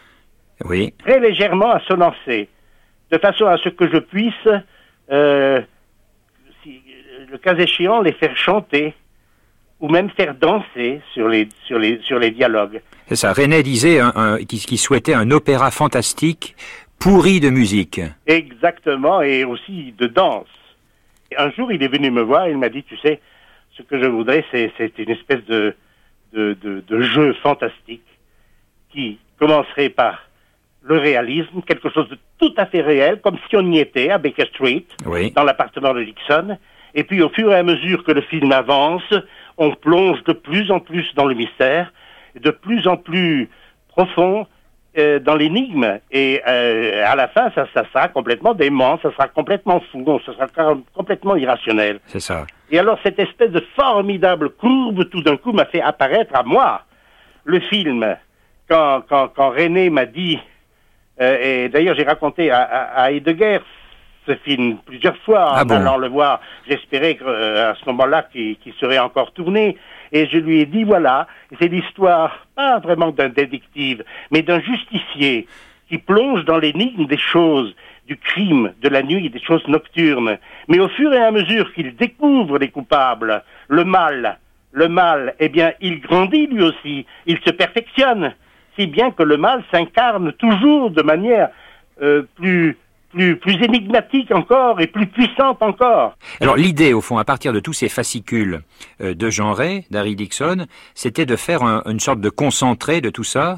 Oui. Très légèrement assonancés. De façon à ce que je puisse, euh, si, le cas échéant, les faire chanter ou même faire danser sur les, sur les, sur les dialogues. C'est ça. René disait un, un, qu'il, qu'il souhaitait un opéra fantastique pourri de musique. Exactement, et aussi de danse. Et un jour, il est venu me voir et il m'a dit, tu sais, ce que je voudrais, c'est, c'est une espèce de, de, de, de jeu fantastique qui commencerait par le réalisme, quelque chose de tout à fait réel, comme si on y était à Baker Street, oui. Dans l'appartement de Dickson. Et puis, au fur et à mesure que le film avance, on plonge de plus en plus dans le mystère, de plus en plus profond euh, dans l'énigme. Et euh, à la fin, ça, ça sera complètement dément, ça sera complètement fou, ça sera complètement irrationnel. C'est ça. Et alors, cette espèce de formidable courbe, tout d'un coup, m'a fait apparaître à moi le film. Quand, quand, quand René m'a dit... Euh, et d'ailleurs, j'ai raconté à, à, à Heidegger ce film plusieurs fois en ah bon. allant le voir. J'espérais que, euh, à ce moment-là qu'il, qu'il serait encore tourné. Et je lui ai dit, voilà, c'est l'histoire, pas vraiment d'un détective, mais d'un justicier qui plonge dans l'énigme des choses, du crime, de la nuit, des choses nocturnes. Mais au fur et à mesure qu'il découvre les coupables, le mal, le mal, eh bien, il grandit lui aussi, il se perfectionne. Si bien que le mal s'incarne toujours de manière euh, plus, plus, plus énigmatique encore et plus puissante encore. Alors l'idée, au fond, à partir de tous ces fascicules euh, de Jean Ray, d'Harry Dickson, c'était de faire un, une sorte de concentré de tout ça?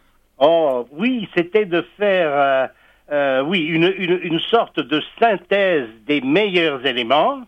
Oh oui, c'était de faire euh, euh, oui une, une, une sorte de synthèse des meilleurs éléments,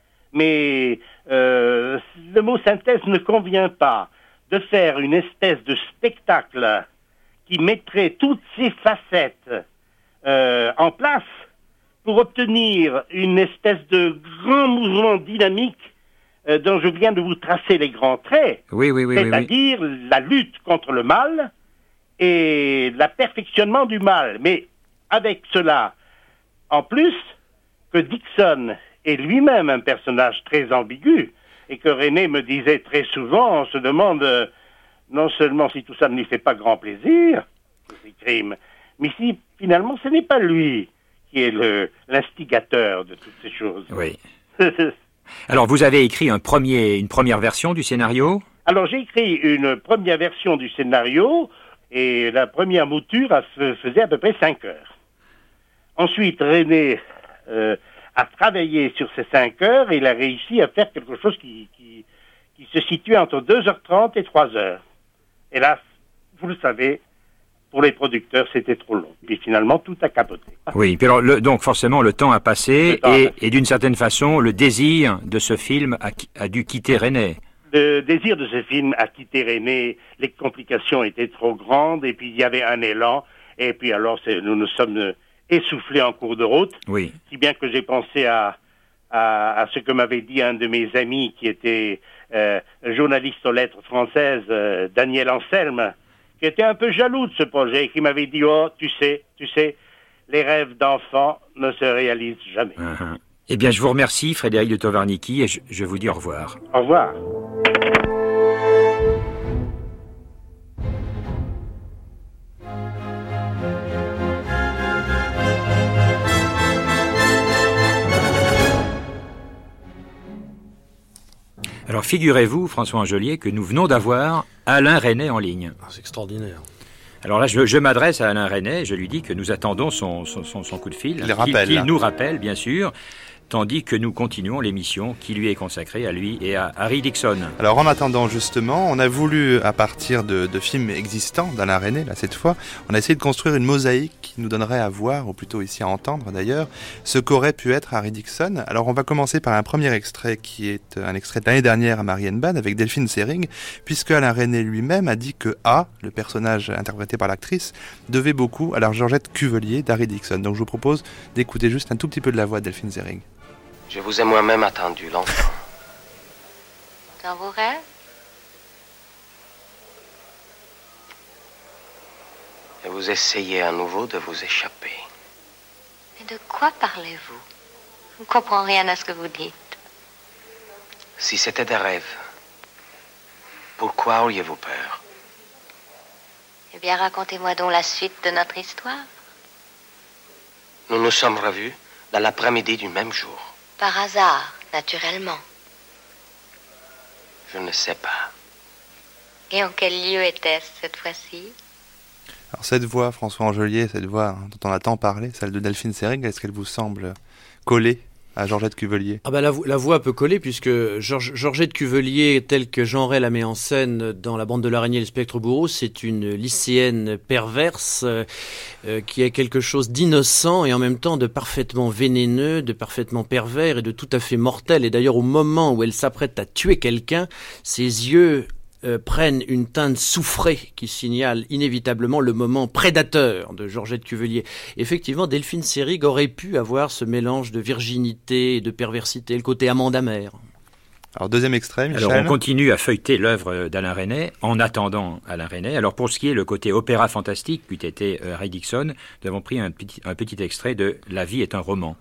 mais euh, le mot synthèse ne convient pas. De faire une espèce de spectacle qui mettrait toutes ces facettes euh, en place pour obtenir une espèce de grand mouvement dynamique euh, dont je viens de vous tracer les grands traits, oui, oui, oui, c'est-à-dire oui, oui. la lutte contre le mal et le perfectionnement du mal. Mais avec cela, en plus, que Dixon est lui-même un personnage très ambigu, et que René me disait très souvent, on se demande euh, non seulement si tout ça ne lui fait pas grand plaisir, ces crimes, mais si finalement ce n'est pas lui qui est le, l'instigateur de toutes ces choses. Oui. Alors vous avez écrit un premier, une première version du scénario ? Alors j'ai écrit une première version du scénario, et la première mouture a, faisait à peu près cinq heures. Ensuite, René euh, a travaillé sur ces cinq heures et il a réussi à faire quelque chose qui, qui, qui se situe entre deux heures trente et trois heures. Hélas, vous le savez, pour les producteurs, c'était trop long. Puis finalement, tout a capoté. Oui, puis alors, le, donc forcément, le temps a passé temps et, a passé. et d'une certaine façon, le désir de ce film a, a dû quitter René. Le désir de ce film a quitté René, les complications étaient trop grandes et puis il y avait un élan et puis alors c'est, nous nous sommes essoufflés en cours de route, oui. Si bien que j'ai pensé à, à, à ce que m'avait dit un de mes amis qui était euh, journaliste aux lettres françaises, euh, Daniel Anselme, qui était un peu jaloux de ce projet et qui m'avait dit « Oh, tu sais, tu sais, les rêves d'enfants ne se réalisent jamais. Uh-huh. » Eh bien, je vous remercie, Frédéric de Tovarniki, et je, je vous dis au revoir. Au revoir. Alors, figurez-vous, François Angelier, que nous venons d'avoir Alain Resnais en ligne. Ah, c'est extraordinaire. Alors là, je, je m'adresse à Alain Resnais, je lui dis que nous attendons son, son, son, son coup de fil. Il rappelle. Qu'il, qu'il nous rappelle, bien sûr, tandis que nous continuons l'émission qui lui est consacrée, à lui et à Harry Dickson. Alors en attendant justement, on a voulu, à partir de, de films existants d'Alain Resnais, là cette fois, on a essayé de construire une mosaïque qui nous donnerait à voir, ou plutôt ici à entendre d'ailleurs, ce qu'aurait pu être Harry Dickson. Alors on va commencer par un premier extrait qui est un extrait de l'année dernière à Marienbad avec Delphine Seyrig, puisque Alain Resnais lui-même a dit que A, le personnage interprété par l'actrice, devait beaucoup à la Georgette Cuvelier d'Harry Dickson. Donc je vous propose d'écouter juste un tout petit peu de la voix de Delphine Seyrig. Je vous ai moi-même attendu longtemps. Dans vos rêves? Et vous essayez à nouveau de vous échapper. Mais de quoi parlez-vous? Je ne comprends rien à ce que vous dites. Si c'était des rêves, pourquoi auriez-vous peur? Eh bien, racontez-moi donc la suite de notre histoire. Nous nous sommes revus dans l'après-midi du même jour. Par hasard, naturellement. Je ne sais pas. Et en quel lieu était-ce cette fois-ci? Alors cette voix, François Angelier, cette voix dont on a tant parlé, celle de Delphine Seyrig, est-ce qu'elle vous semble collée à Georgette Cuvelier? Ah bah la, la voix peut coller puisque George, Georgette Cuvelier, telle que Jean Ray la met en scène dans La bande de l'araignée et le spectre bourreau, c'est une lycéenne perverse euh, euh, qui a quelque chose d'innocent et en même temps de parfaitement vénéneux, de parfaitement pervers et de tout à fait mortel. Et d'ailleurs au moment où elle s'apprête à tuer quelqu'un, ses yeux Euh, prennent une teinte soufrée qui signale inévitablement le moment prédateur de Georgette Cuvelier. Effectivement, Delphine Seyrig aurait pu avoir ce mélange de virginité et de perversité, le côté amande amère. Alors deuxième extrait, Michel. Alors on continue à feuilleter l'œuvre d'Alain Resnais en attendant Alain Resnais. Alors pour ce qui est le côté opéra fantastique qu'eût été euh, Harry Dickson, nous avons pris un petit, un petit extrait de La vie est un roman.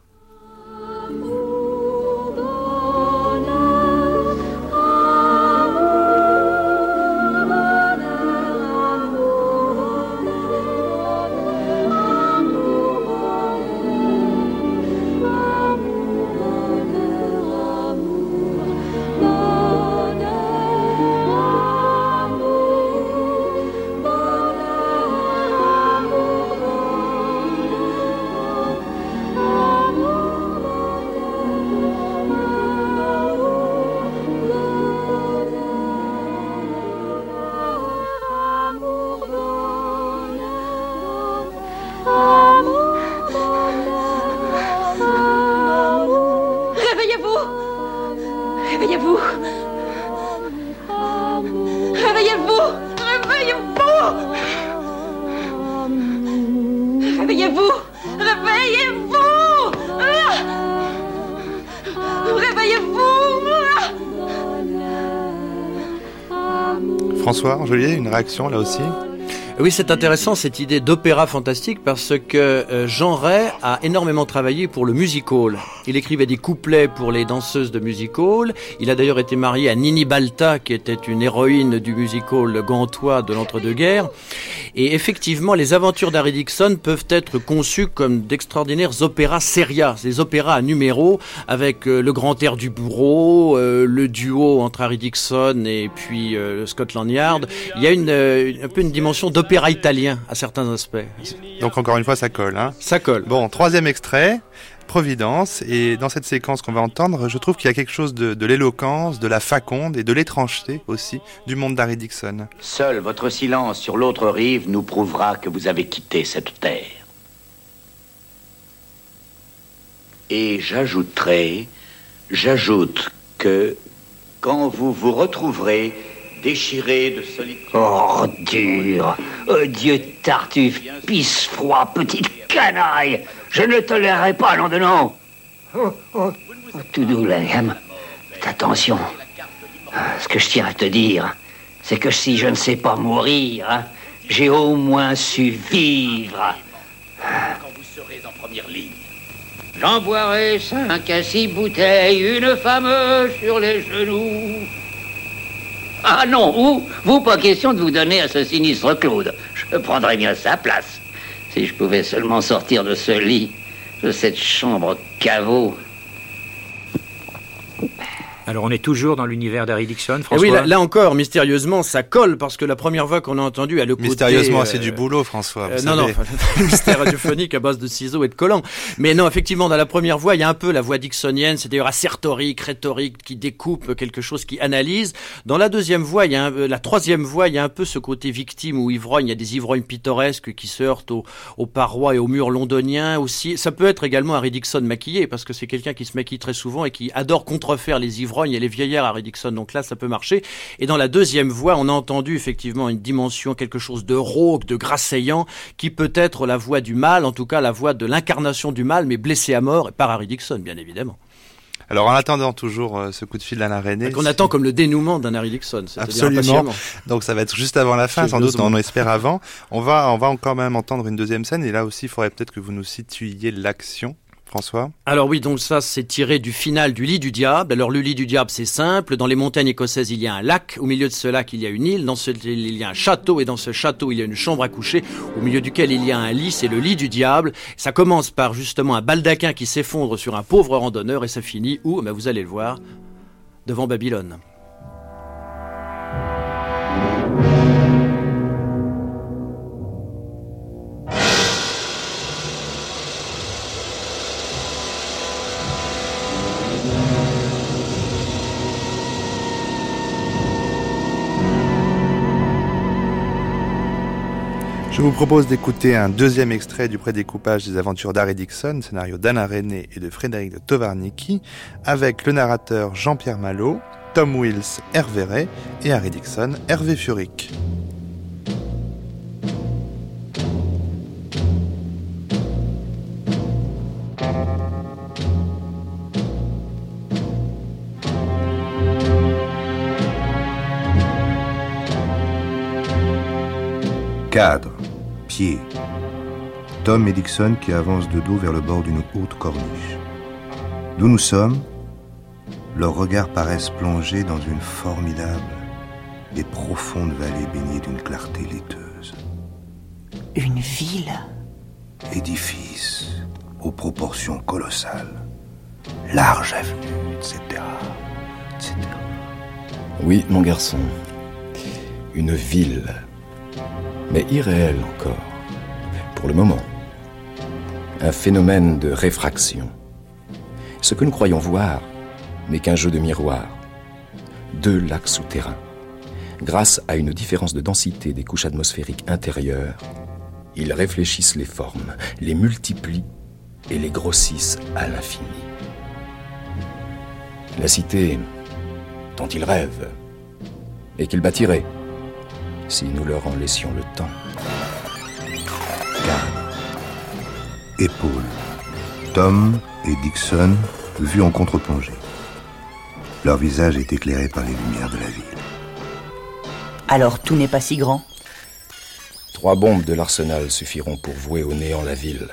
François Angelier, une réaction là aussi ? Oui, c'est intéressant cette idée d'opéra fantastique parce que euh, Jean Ray a énormément travaillé pour le music-hall. Il écrivait des couplets pour les danseuses de music-hall. Il a d'ailleurs été marié à Nini Balta, qui était une héroïne du music-hall gantois de l'entre-deux-guerres. Et effectivement, les aventures d'Harry Dickson peuvent être conçues comme d'extraordinaires opéras serias, des opéras à numéros avec euh, le grand air du bourreau, euh, le duo entre Harry Dickson et puis euh, Scotland Yard. Il y a une, euh, un peu une dimension d'opéra italien à certains aspects. Donc encore une fois, ça colle. Hein. Ça colle. Bon, troisième extrait, Providence. Et dans cette séquence qu'on va entendre, je trouve qu'il y a quelque chose de, de l'éloquence, de la faconde et de l'étrangeté aussi du monde d'Harry Dickson. Seul votre silence sur l'autre rive nous prouvera que vous avez quitté cette terre. Et j'ajouterai, j'ajoute que quand vous vous retrouverez déchiré de solitude... Ordure! Oh, Dieu tartuffe, pisse froid, petite canaille! Je ne le tolérerai pas, nom de nom! Oh, oh, oh, tout doux, Langham. Attention. Ce que je tiens à te dire, c'est que si je ne sais pas mourir, hein, j'ai au moins su vivre. Quand vous serez en première ligne. J'en boirai cinq à six bouteilles, une fameuse sur les genoux. Ah non, vous, vous, pas question de vous donner à ce sinistre Claude. Je prendrais bien sa place. Si je pouvais seulement sortir de ce lit, de cette chambre caveau. Alors on est toujours dans l'univers d'Harry Dickson, François. Et oui, là, là encore, mystérieusement, ça colle parce que la première voix qu'on a entendue à le côté... Mystérieusement, euh, c'est du boulot, François. Euh, non, savez. non, mystère radiophonique à base de ciseaux et de collants. Mais non, effectivement, dans la première voix, il y a un peu la voix dixonienne, c'est d'ailleurs assertorique, rhétorique, qui découpe quelque chose, qui analyse. Dans la deuxième voix, il y a un, la troisième voix, il y a un peu ce côté victime ou ivrogne. Il y a des ivrognes pittoresques qui se heurtent aux, aux parois et aux murs londoniens aussi. Ça peut être également Harry Dickson maquillé parce que c'est quelqu'un qui se maquille très souvent et qui adore contrefaire les ivrognes et les vieillards Harry Dickson, donc là ça peut marcher. Et dans la deuxième voix, on a entendu effectivement une dimension, quelque chose de rauque, de grasseillant, qui peut être la voix du mal, en tout cas la voix de l'incarnation du mal, mais blessée à mort par Harry Dickson, bien évidemment. Alors en attendant toujours euh, ce coup de fil d'Alain Resnais... Qu'on attend comme le dénouement d'un Harry Dickson, c'est-à-dire absolument. Donc ça va être juste avant la fin, sans doute, on espère avant. On va, on va quand même entendre une deuxième scène, et là aussi il faudrait peut-être que vous nous situiez l'action. François ? Alors oui, donc ça c'est tiré du final du Lit du Diable. Alors le Lit du Diable c'est simple, dans les montagnes écossaises il y a un lac, au milieu de ce lac il y a une île, dans ce île il y a un château et dans ce château il y a une chambre à coucher, au milieu duquel il y a un lit, c'est le Lit du Diable. Ça commence par justement un baldaquin qui s'effondre sur un pauvre randonneur et ça finit où ? Ben, vous allez le voir, devant Babylone. Je vous propose d'écouter un deuxième extrait du prédécoupage des aventures d'Harry Dickson, scénario d'Alain Resnais et de Frédéric de Tovarnicki, avec le narrateur Jean-Pierre Malo, Tom Wills, Hervé Ray et Harry Dickson, Hervé Furic. Cadre, pied. Tom et Dickson qui avancent de dos vers le bord d'une haute corniche. D'où nous sommes, leurs regards paraissent plongés dans une formidable et profonde vallée baignée d'une clarté laiteuse. Une ville. Édifice aux proportions colossales. Large avenue, et cetera, et cetera. Oui, mon garçon. Une ville. Mais irréel encore, pour le moment. Un phénomène de réfraction. Ce que nous croyons voir n'est qu'un jeu de miroir. Deux lacs souterrains. Grâce à une différence de densité des couches atmosphériques intérieures, ils réfléchissent les formes, les multiplient et les grossissent à l'infini. La cité dont ils rêvent et qu'ils bâtiraient, si nous leur en laissions le temps. Garde. Épaules. Tom et Dickson vus en contre-plongée. Leur visage est éclairé par les lumières de la ville. Alors tout n'est pas si grand. Trois bombes de l'arsenal suffiront pour vouer au néant la ville.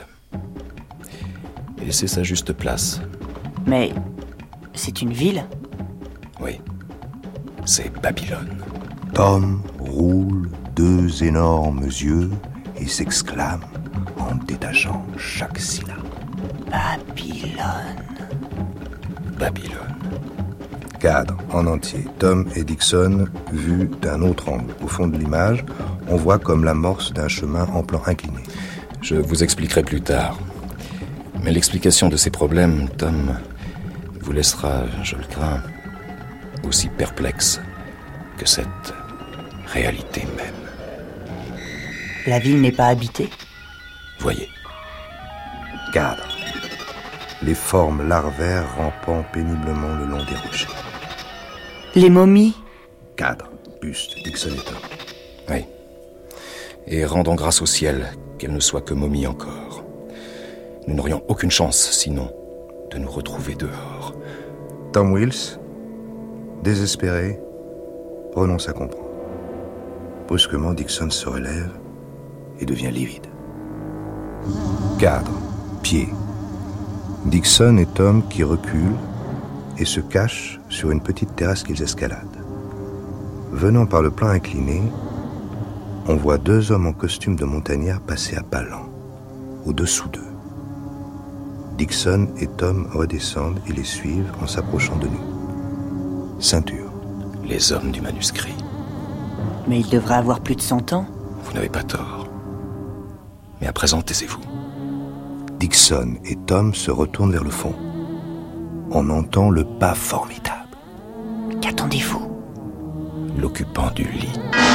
Et c'est sa juste place. Mais c'est une ville? Oui, c'est Babylone. Tom roule deux énormes yeux et s'exclame en détachant chaque syllabe. Babylone. Babylone. Cadre en entier. Tom et Dixon, vus d'un autre angle. Au fond de l'image, on voit comme l'amorce d'un chemin en plan incliné. Je vous expliquerai plus tard. Mais l'explication de ces problèmes, Tom, vous laissera, je le crains, aussi perplexe que cette réalité même. La ville n'est pas habitée? Voyez. Cadre. Les formes larvaires rampant péniblement le long des rochers. Les momies? Cadre. Buste. Dixon et Tom. Oui. Et rendons grâce au ciel qu'elle ne soit que momie encore. Nous n'aurions aucune chance, sinon, de nous retrouver dehors. Tom Wills, désespéré, renonce à comprendre. Brusquement, Dixon se relève et devient livide. Cadre, pied. Dixon et Tom qui reculent et se cachent sur une petite terrasse qu'ils escaladent. Venant par le plan incliné, on voit deux hommes en costume de montagnard passer à pas lents, au-dessous d'eux. Dixon et Tom redescendent et les suivent en s'approchant de nous. Ceinture. Les hommes du manuscrit. Mais il devrait avoir plus de cent ans. Vous n'avez pas tort. Mais à présent, taisez-vous. Dixon et Tom se retournent vers le fond. On entend le pas formidable. Qu'attendez-vous? L'occupant du lit.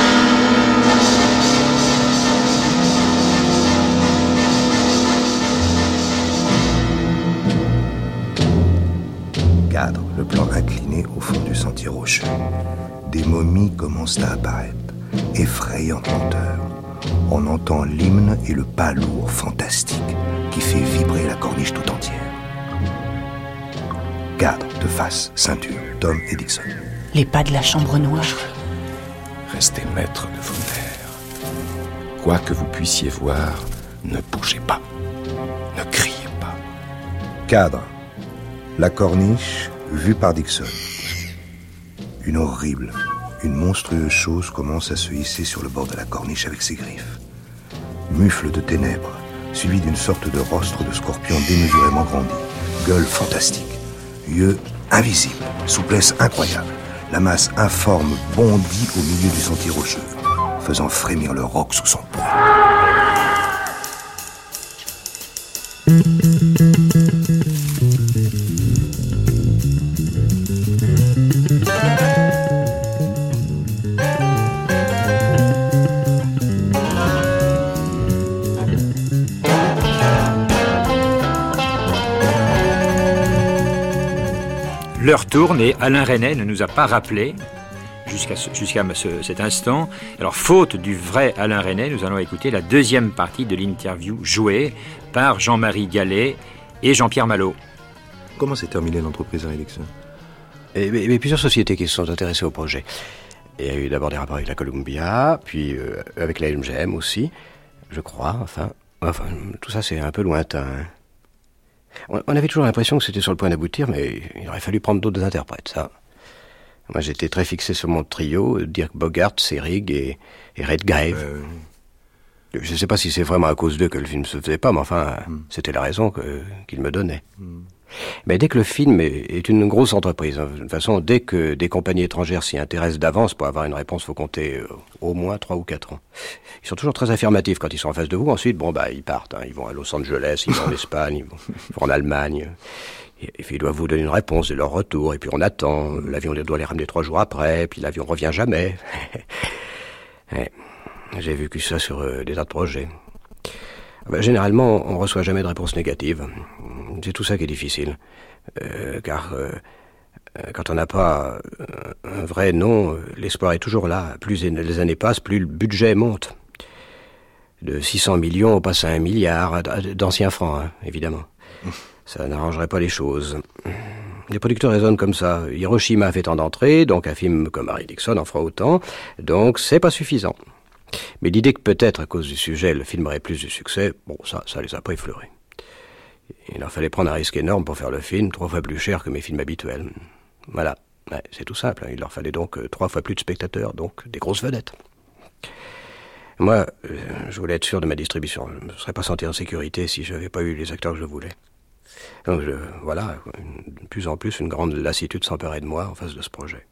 Cadre, le plan incliné au fond du sentier rocheux. Des momies commencent à apparaître, effrayantes lenteur. On entend l'hymne et le pas lourd fantastique qui fait vibrer la corniche tout entière. Cadre, de face, ceinture, Tom et Dixon. Les pas de la chambre noire. Restez maître de vos nerfs. Quoi que vous puissiez voir, ne bougez pas. Ne criez pas. Cadre, la corniche vue par Dixon. Une horrible, une monstrueuse chose commence à se hisser sur le bord de la corniche avec ses griffes. Mufle de ténèbres, suivi d'une sorte de rostre de scorpion démesurément grandi. Gueule fantastique, yeux invisibles, souplesse incroyable. La masse informe bondit au milieu du sentier rocheux, faisant frémir le roc sous son poids. L'heure tourne et Alain Resnais ne nous a pas rappelé jusqu'à ce, jusqu'à ce, cet instant. Alors, faute du vrai Alain Resnais, nous allons écouter la deuxième partie de l'interview jouée par Jean-Marie Gallet et Jean-Pierre Malo. Comment s'est terminée l'entreprise Harry Dixon? Et, mais, mais plusieurs sociétés qui se sont intéressées au projet. Il y a eu d'abord des rapports avec la Columbia, puis euh, avec la M G M aussi, je crois. Enfin, enfin tout ça c'est un peu lointain. Hein. On avait toujours l'impression que c'était sur le point d'aboutir, mais il aurait fallu prendre d'autres interprètes, ça. Moi, j'étais très fixé sur mon trio, Dirk Bogarde, Serig et, et Redgrave. Euh... Je ne sais pas si c'est vraiment à cause d'eux que le film se faisait pas, mais enfin, mm. c'était la raison que, qu'ils me donnaient. Mm. Mais dès que le film est, est une grosse entreprise, hein, de toute façon, dès que des compagnies étrangères s'y intéressent d'avance, pour avoir une réponse, il faut compter euh, au moins trois ou quatre ans. Ils sont toujours très affirmatifs quand ils sont en face de vous. Ensuite, bon, bah, ils partent. Hein, ils vont à Los Angeles, ils vont en Espagne, ils vont, ils vont en Allemagne. Et, et puis, ils doivent vous donner une réponse de leur retour. Et puis, on attend. L'avion doit les ramener trois jours après. Puis, l'avion revient jamais. Ouais, j'ai vécu ça sur euh, des tas de projets. Ben, généralement, on reçoit jamais de réponse négative. C'est tout ça qui est difficile. Euh, car euh, quand on n'a pas un vrai nom, l'espoir est toujours là. Plus les années passent, plus le budget monte. De six cents millions, on passe à un milliard, d'anciens francs, hein, évidemment. Ça n'arrangerait pas les choses. Les producteurs raisonnent comme ça. Hiroshima fait tant d'entrées, donc un film comme Harry Dixon en fera autant, donc c'est pas suffisant. Mais l'idée que peut-être, à cause du sujet, le film aurait plus de succès, bon, ça, ça les a pas effleurés. Il leur fallait prendre un risque énorme pour faire le film, trois fois plus cher que mes films habituels. Voilà, ouais, c'est tout simple. Il leur fallait donc euh, trois fois plus de spectateurs, donc des grosses vedettes. Moi, euh, je voulais être sûr de ma distribution. Je ne me serais pas senti en sécurité si je n'avais pas eu les acteurs que je voulais. Donc je, voilà, de plus en plus, une grande lassitude s'emparait de moi en face de ce projet.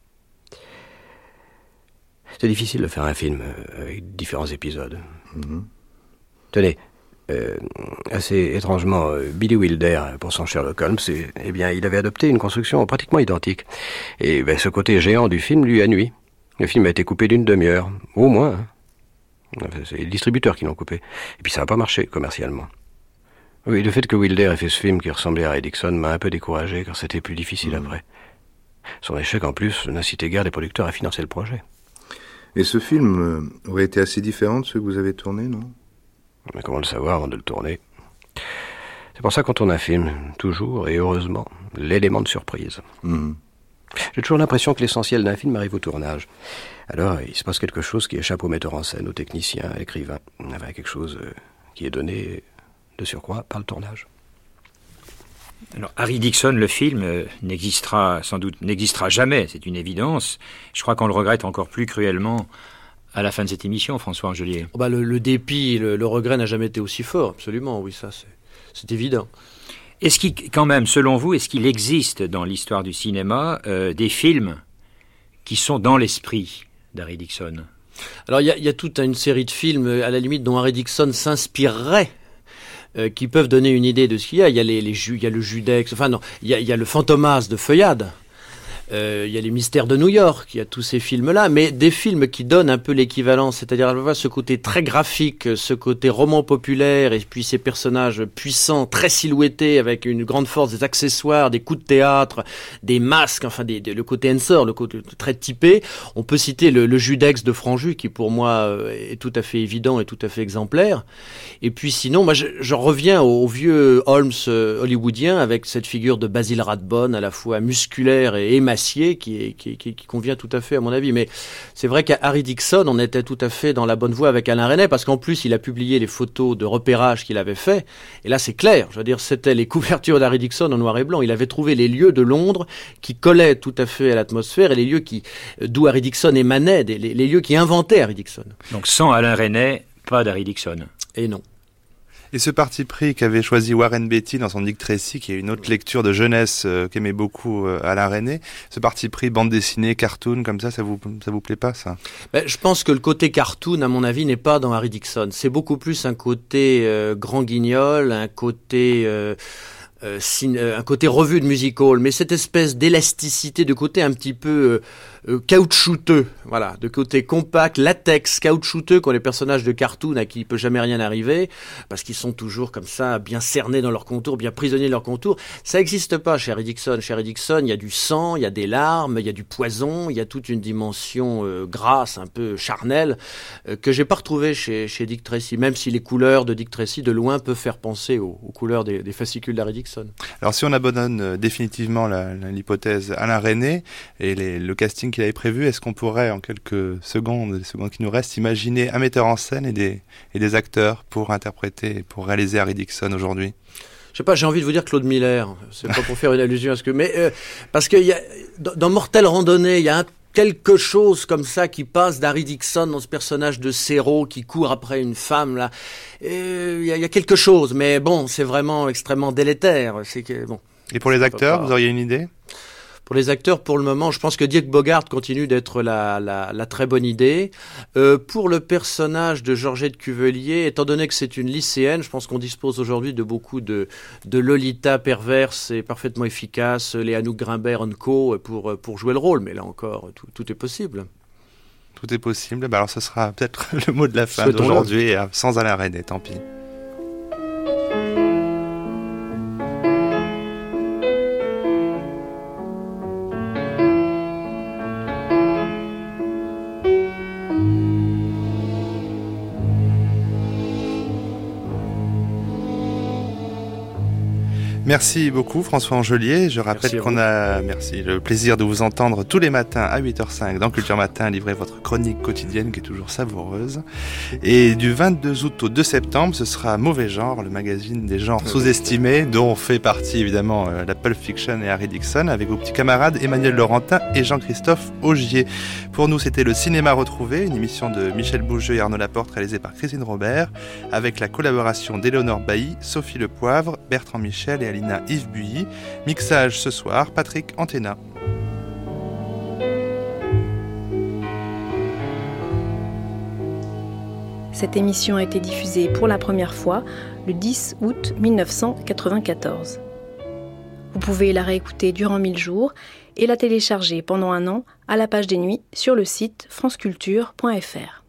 C'est difficile de faire un film avec différents épisodes. Mm-hmm. Tenez, euh, assez étrangement, euh, Billy Wilder, pour son Sherlock Holmes, et, eh bien, il avait adopté une construction pratiquement identique. Et ben, ce côté géant du film lui a nui. Le film a été coupé d'une demi-heure, au moins. Hein. C'est les distributeurs qui l'ont coupé. Et puis ça n'a pas marché commercialement. Oui, le fait que Wilder ait fait ce film qui ressemblait à Harry Dixon m'a un peu découragé, car c'était plus difficile mmh. après. Son échec, en plus, n'incitait guère les producteurs à financer le projet. Et ce film euh, aurait été assez différent de ceux que vous avez tournés, non? Mais comment le savoir avant de le tourner? C'est pour ça qu'on tourne un film, toujours, et heureusement, l'élément de surprise. Mmh. J'ai toujours l'impression que l'essentiel d'un film arrive au tournage. Alors, il se passe quelque chose qui échappe au metteur en scène, au technicien, à l'écrivain. Enfin, quelque chose euh, qui est donné de surcroît par le tournage. Alors, Harry Dixon, le film, euh, n'existera sans doute, n'existera jamais, c'est une évidence. Je crois qu'on le regrette encore plus cruellement à la fin de cette émission, François Angelier. Oh bah, le, le dépit, le, le regret n'a jamais été aussi fort, absolument, oui, ça c'est, c'est évident. Est-ce qu'il, quand même, selon vous, est-ce qu'il existe dans l'histoire du cinéma euh, des films qui sont dans l'esprit d'Harry Dixon? Alors, il y, y a toute une série de films, à la limite, dont Harry Dixon s'inspirerait, euh, qui peuvent donner une idée de ce qu'il y a. Il y a, les, les ju- il y a le Judex, enfin non, il y a, il y a le Fantomas de Feuillade. Euh, il y a les Mystères de New York, il y a tous ces films-là, mais des films qui donnent un peu l'équivalence, c'est-à-dire ce côté très graphique, ce côté roman populaire, et puis ces personnages puissants, très silhouettés, avec une grande force, des accessoires, des coups de théâtre, des masques, enfin des, des, le côté Ensor, le côté très typé. On peut citer le, le Judex de Franju, qui pour moi est tout à fait évident et tout à fait exemplaire. Et puis sinon, moi je, je reviens au, au vieux Holmes euh, hollywoodien, avec cette figure de Basil Rathbone, à la fois musculaire et émacié, Qui, est, qui, qui, qui convient tout à fait à mon avis. Mais c'est vrai qu'à Harry Dixon, on était tout à fait dans la bonne voie avec Alain Resnais, parce qu'en plus, il a publié les photos de repérage qu'il avait fait. Et là, c'est clair. Je veux dire, c'était les couvertures d'Harry Dixon en noir et blanc. Il avait trouvé les lieux de Londres qui collaient tout à fait à l'atmosphère, et les lieux qui, d'où Harry Dixon émanait, des, les, les lieux qui inventaient Harry Dixon. Donc sans Alain Resnais, pas d'Harry Dixon. Et non. Et ce parti pris qu'avait choisi Warren Beatty dans son Dick Tracy, qui est une autre lecture de jeunesse euh, qu'aimait beaucoup euh, Alain Resnais, ce parti pris bande dessinée, cartoon, comme ça, ça vous, ça vous plaît pas, ça? Ben, je pense que le côté cartoon, à mon avis, n'est pas dans Harry Dixon. C'est beaucoup plus un côté euh, grand guignol, un côté... Euh Euh, cin- euh, un côté revue de music hall, mais cette espèce d'élasticité, de côté un petit peu euh, euh, caoutchouteux, voilà, de côté compact, latex, caoutchouteux, qu'ont les personnages de cartoon à qui il peut jamais rien arriver, parce qu'ils sont toujours comme ça, bien cernés dans leur contour, bien prisonniers de leur contour. Ça n'existe pas chez Harry Dixon. Chez Harry Dixon, il y a du sang, il y a des larmes, il y a du poison, il y a toute une dimension euh, grasse, un peu charnelle, euh, que j'ai pas retrouvée chez, chez Dick Tracy, même si les couleurs de Dick Tracy, de loin, peuvent faire penser aux, aux couleurs des, des fascicules d'Harry Dixon. Alors si on abandonne euh, définitivement la, la, l'hypothèse Alain Resnais et les, le casting qu'il avait prévu, est-ce qu'on pourrait en quelques secondes, les secondes qui nous restent, imaginer un metteur en scène et des, et des acteurs pour interpréter, pour réaliser Harry Dixon aujourd'hui? Je sais pas, j'ai envie de vous dire Claude Miller. C'est pas pour faire une allusion à ce que, mais euh, parce que y a, dans, dans Mortelle Randonnée, il y a un quelque chose comme ça qui passe d'Harry Dixon dans ce personnage de Serrault qui court après une femme là. Il y, y a quelque chose, mais bon, c'est vraiment extrêmement délétère. C'est que bon. Et pour les acteurs, pas... vous auriez une idée? Pour les acteurs, pour le moment, je pense que Dirk Bogarde continue d'être la, la, la très bonne idée. Euh, pour le personnage de Georgette Cuvelier, étant donné que c'est une lycéenne, je pense qu'on dispose aujourd'hui de beaucoup de, de Lolita perverse et parfaitement efficace, les Anouk Grimbert and Co. pour, pour jouer le rôle. Mais là encore, tout, tout est possible. Tout est possible. Bah alors ce sera peut-être le mot de la fin d'aujourd'hui, sans Alain Resnais, tant pis. Merci beaucoup François Angelier. Je rappelle qu'on a merci, le plaisir de vous entendre tous les matins à huit heures cinq dans Culture Matin, livrer votre chronique quotidienne qui est toujours savoureuse. Et du vingt-deux août au deux septembre, ce sera Mauvais Genre, le magazine des genres sous-estimés, dont fait partie évidemment euh, la Pulp Fiction et Harry Dickson, avec vos petits camarades Emmanuel Laurentin et Jean-Christophe Augier. Pour nous, c'était le Cinéma Retrouvé, une émission de Michel Bougeux et Arnaud Laporte réalisée par Christine Robert, avec la collaboration d'Éléonore Bailly, Sophie Le Poivre, Bertrand Michel et Alina Yves Builly. Mixage ce soir, Patrick Antena. Cette émission a été diffusée pour la première fois le dix août mille neuf cent quatre-vingt-quatorze. Vous pouvez la réécouter durant mille jours et la télécharger pendant un an à la page des nuits sur le site franceculture point f r.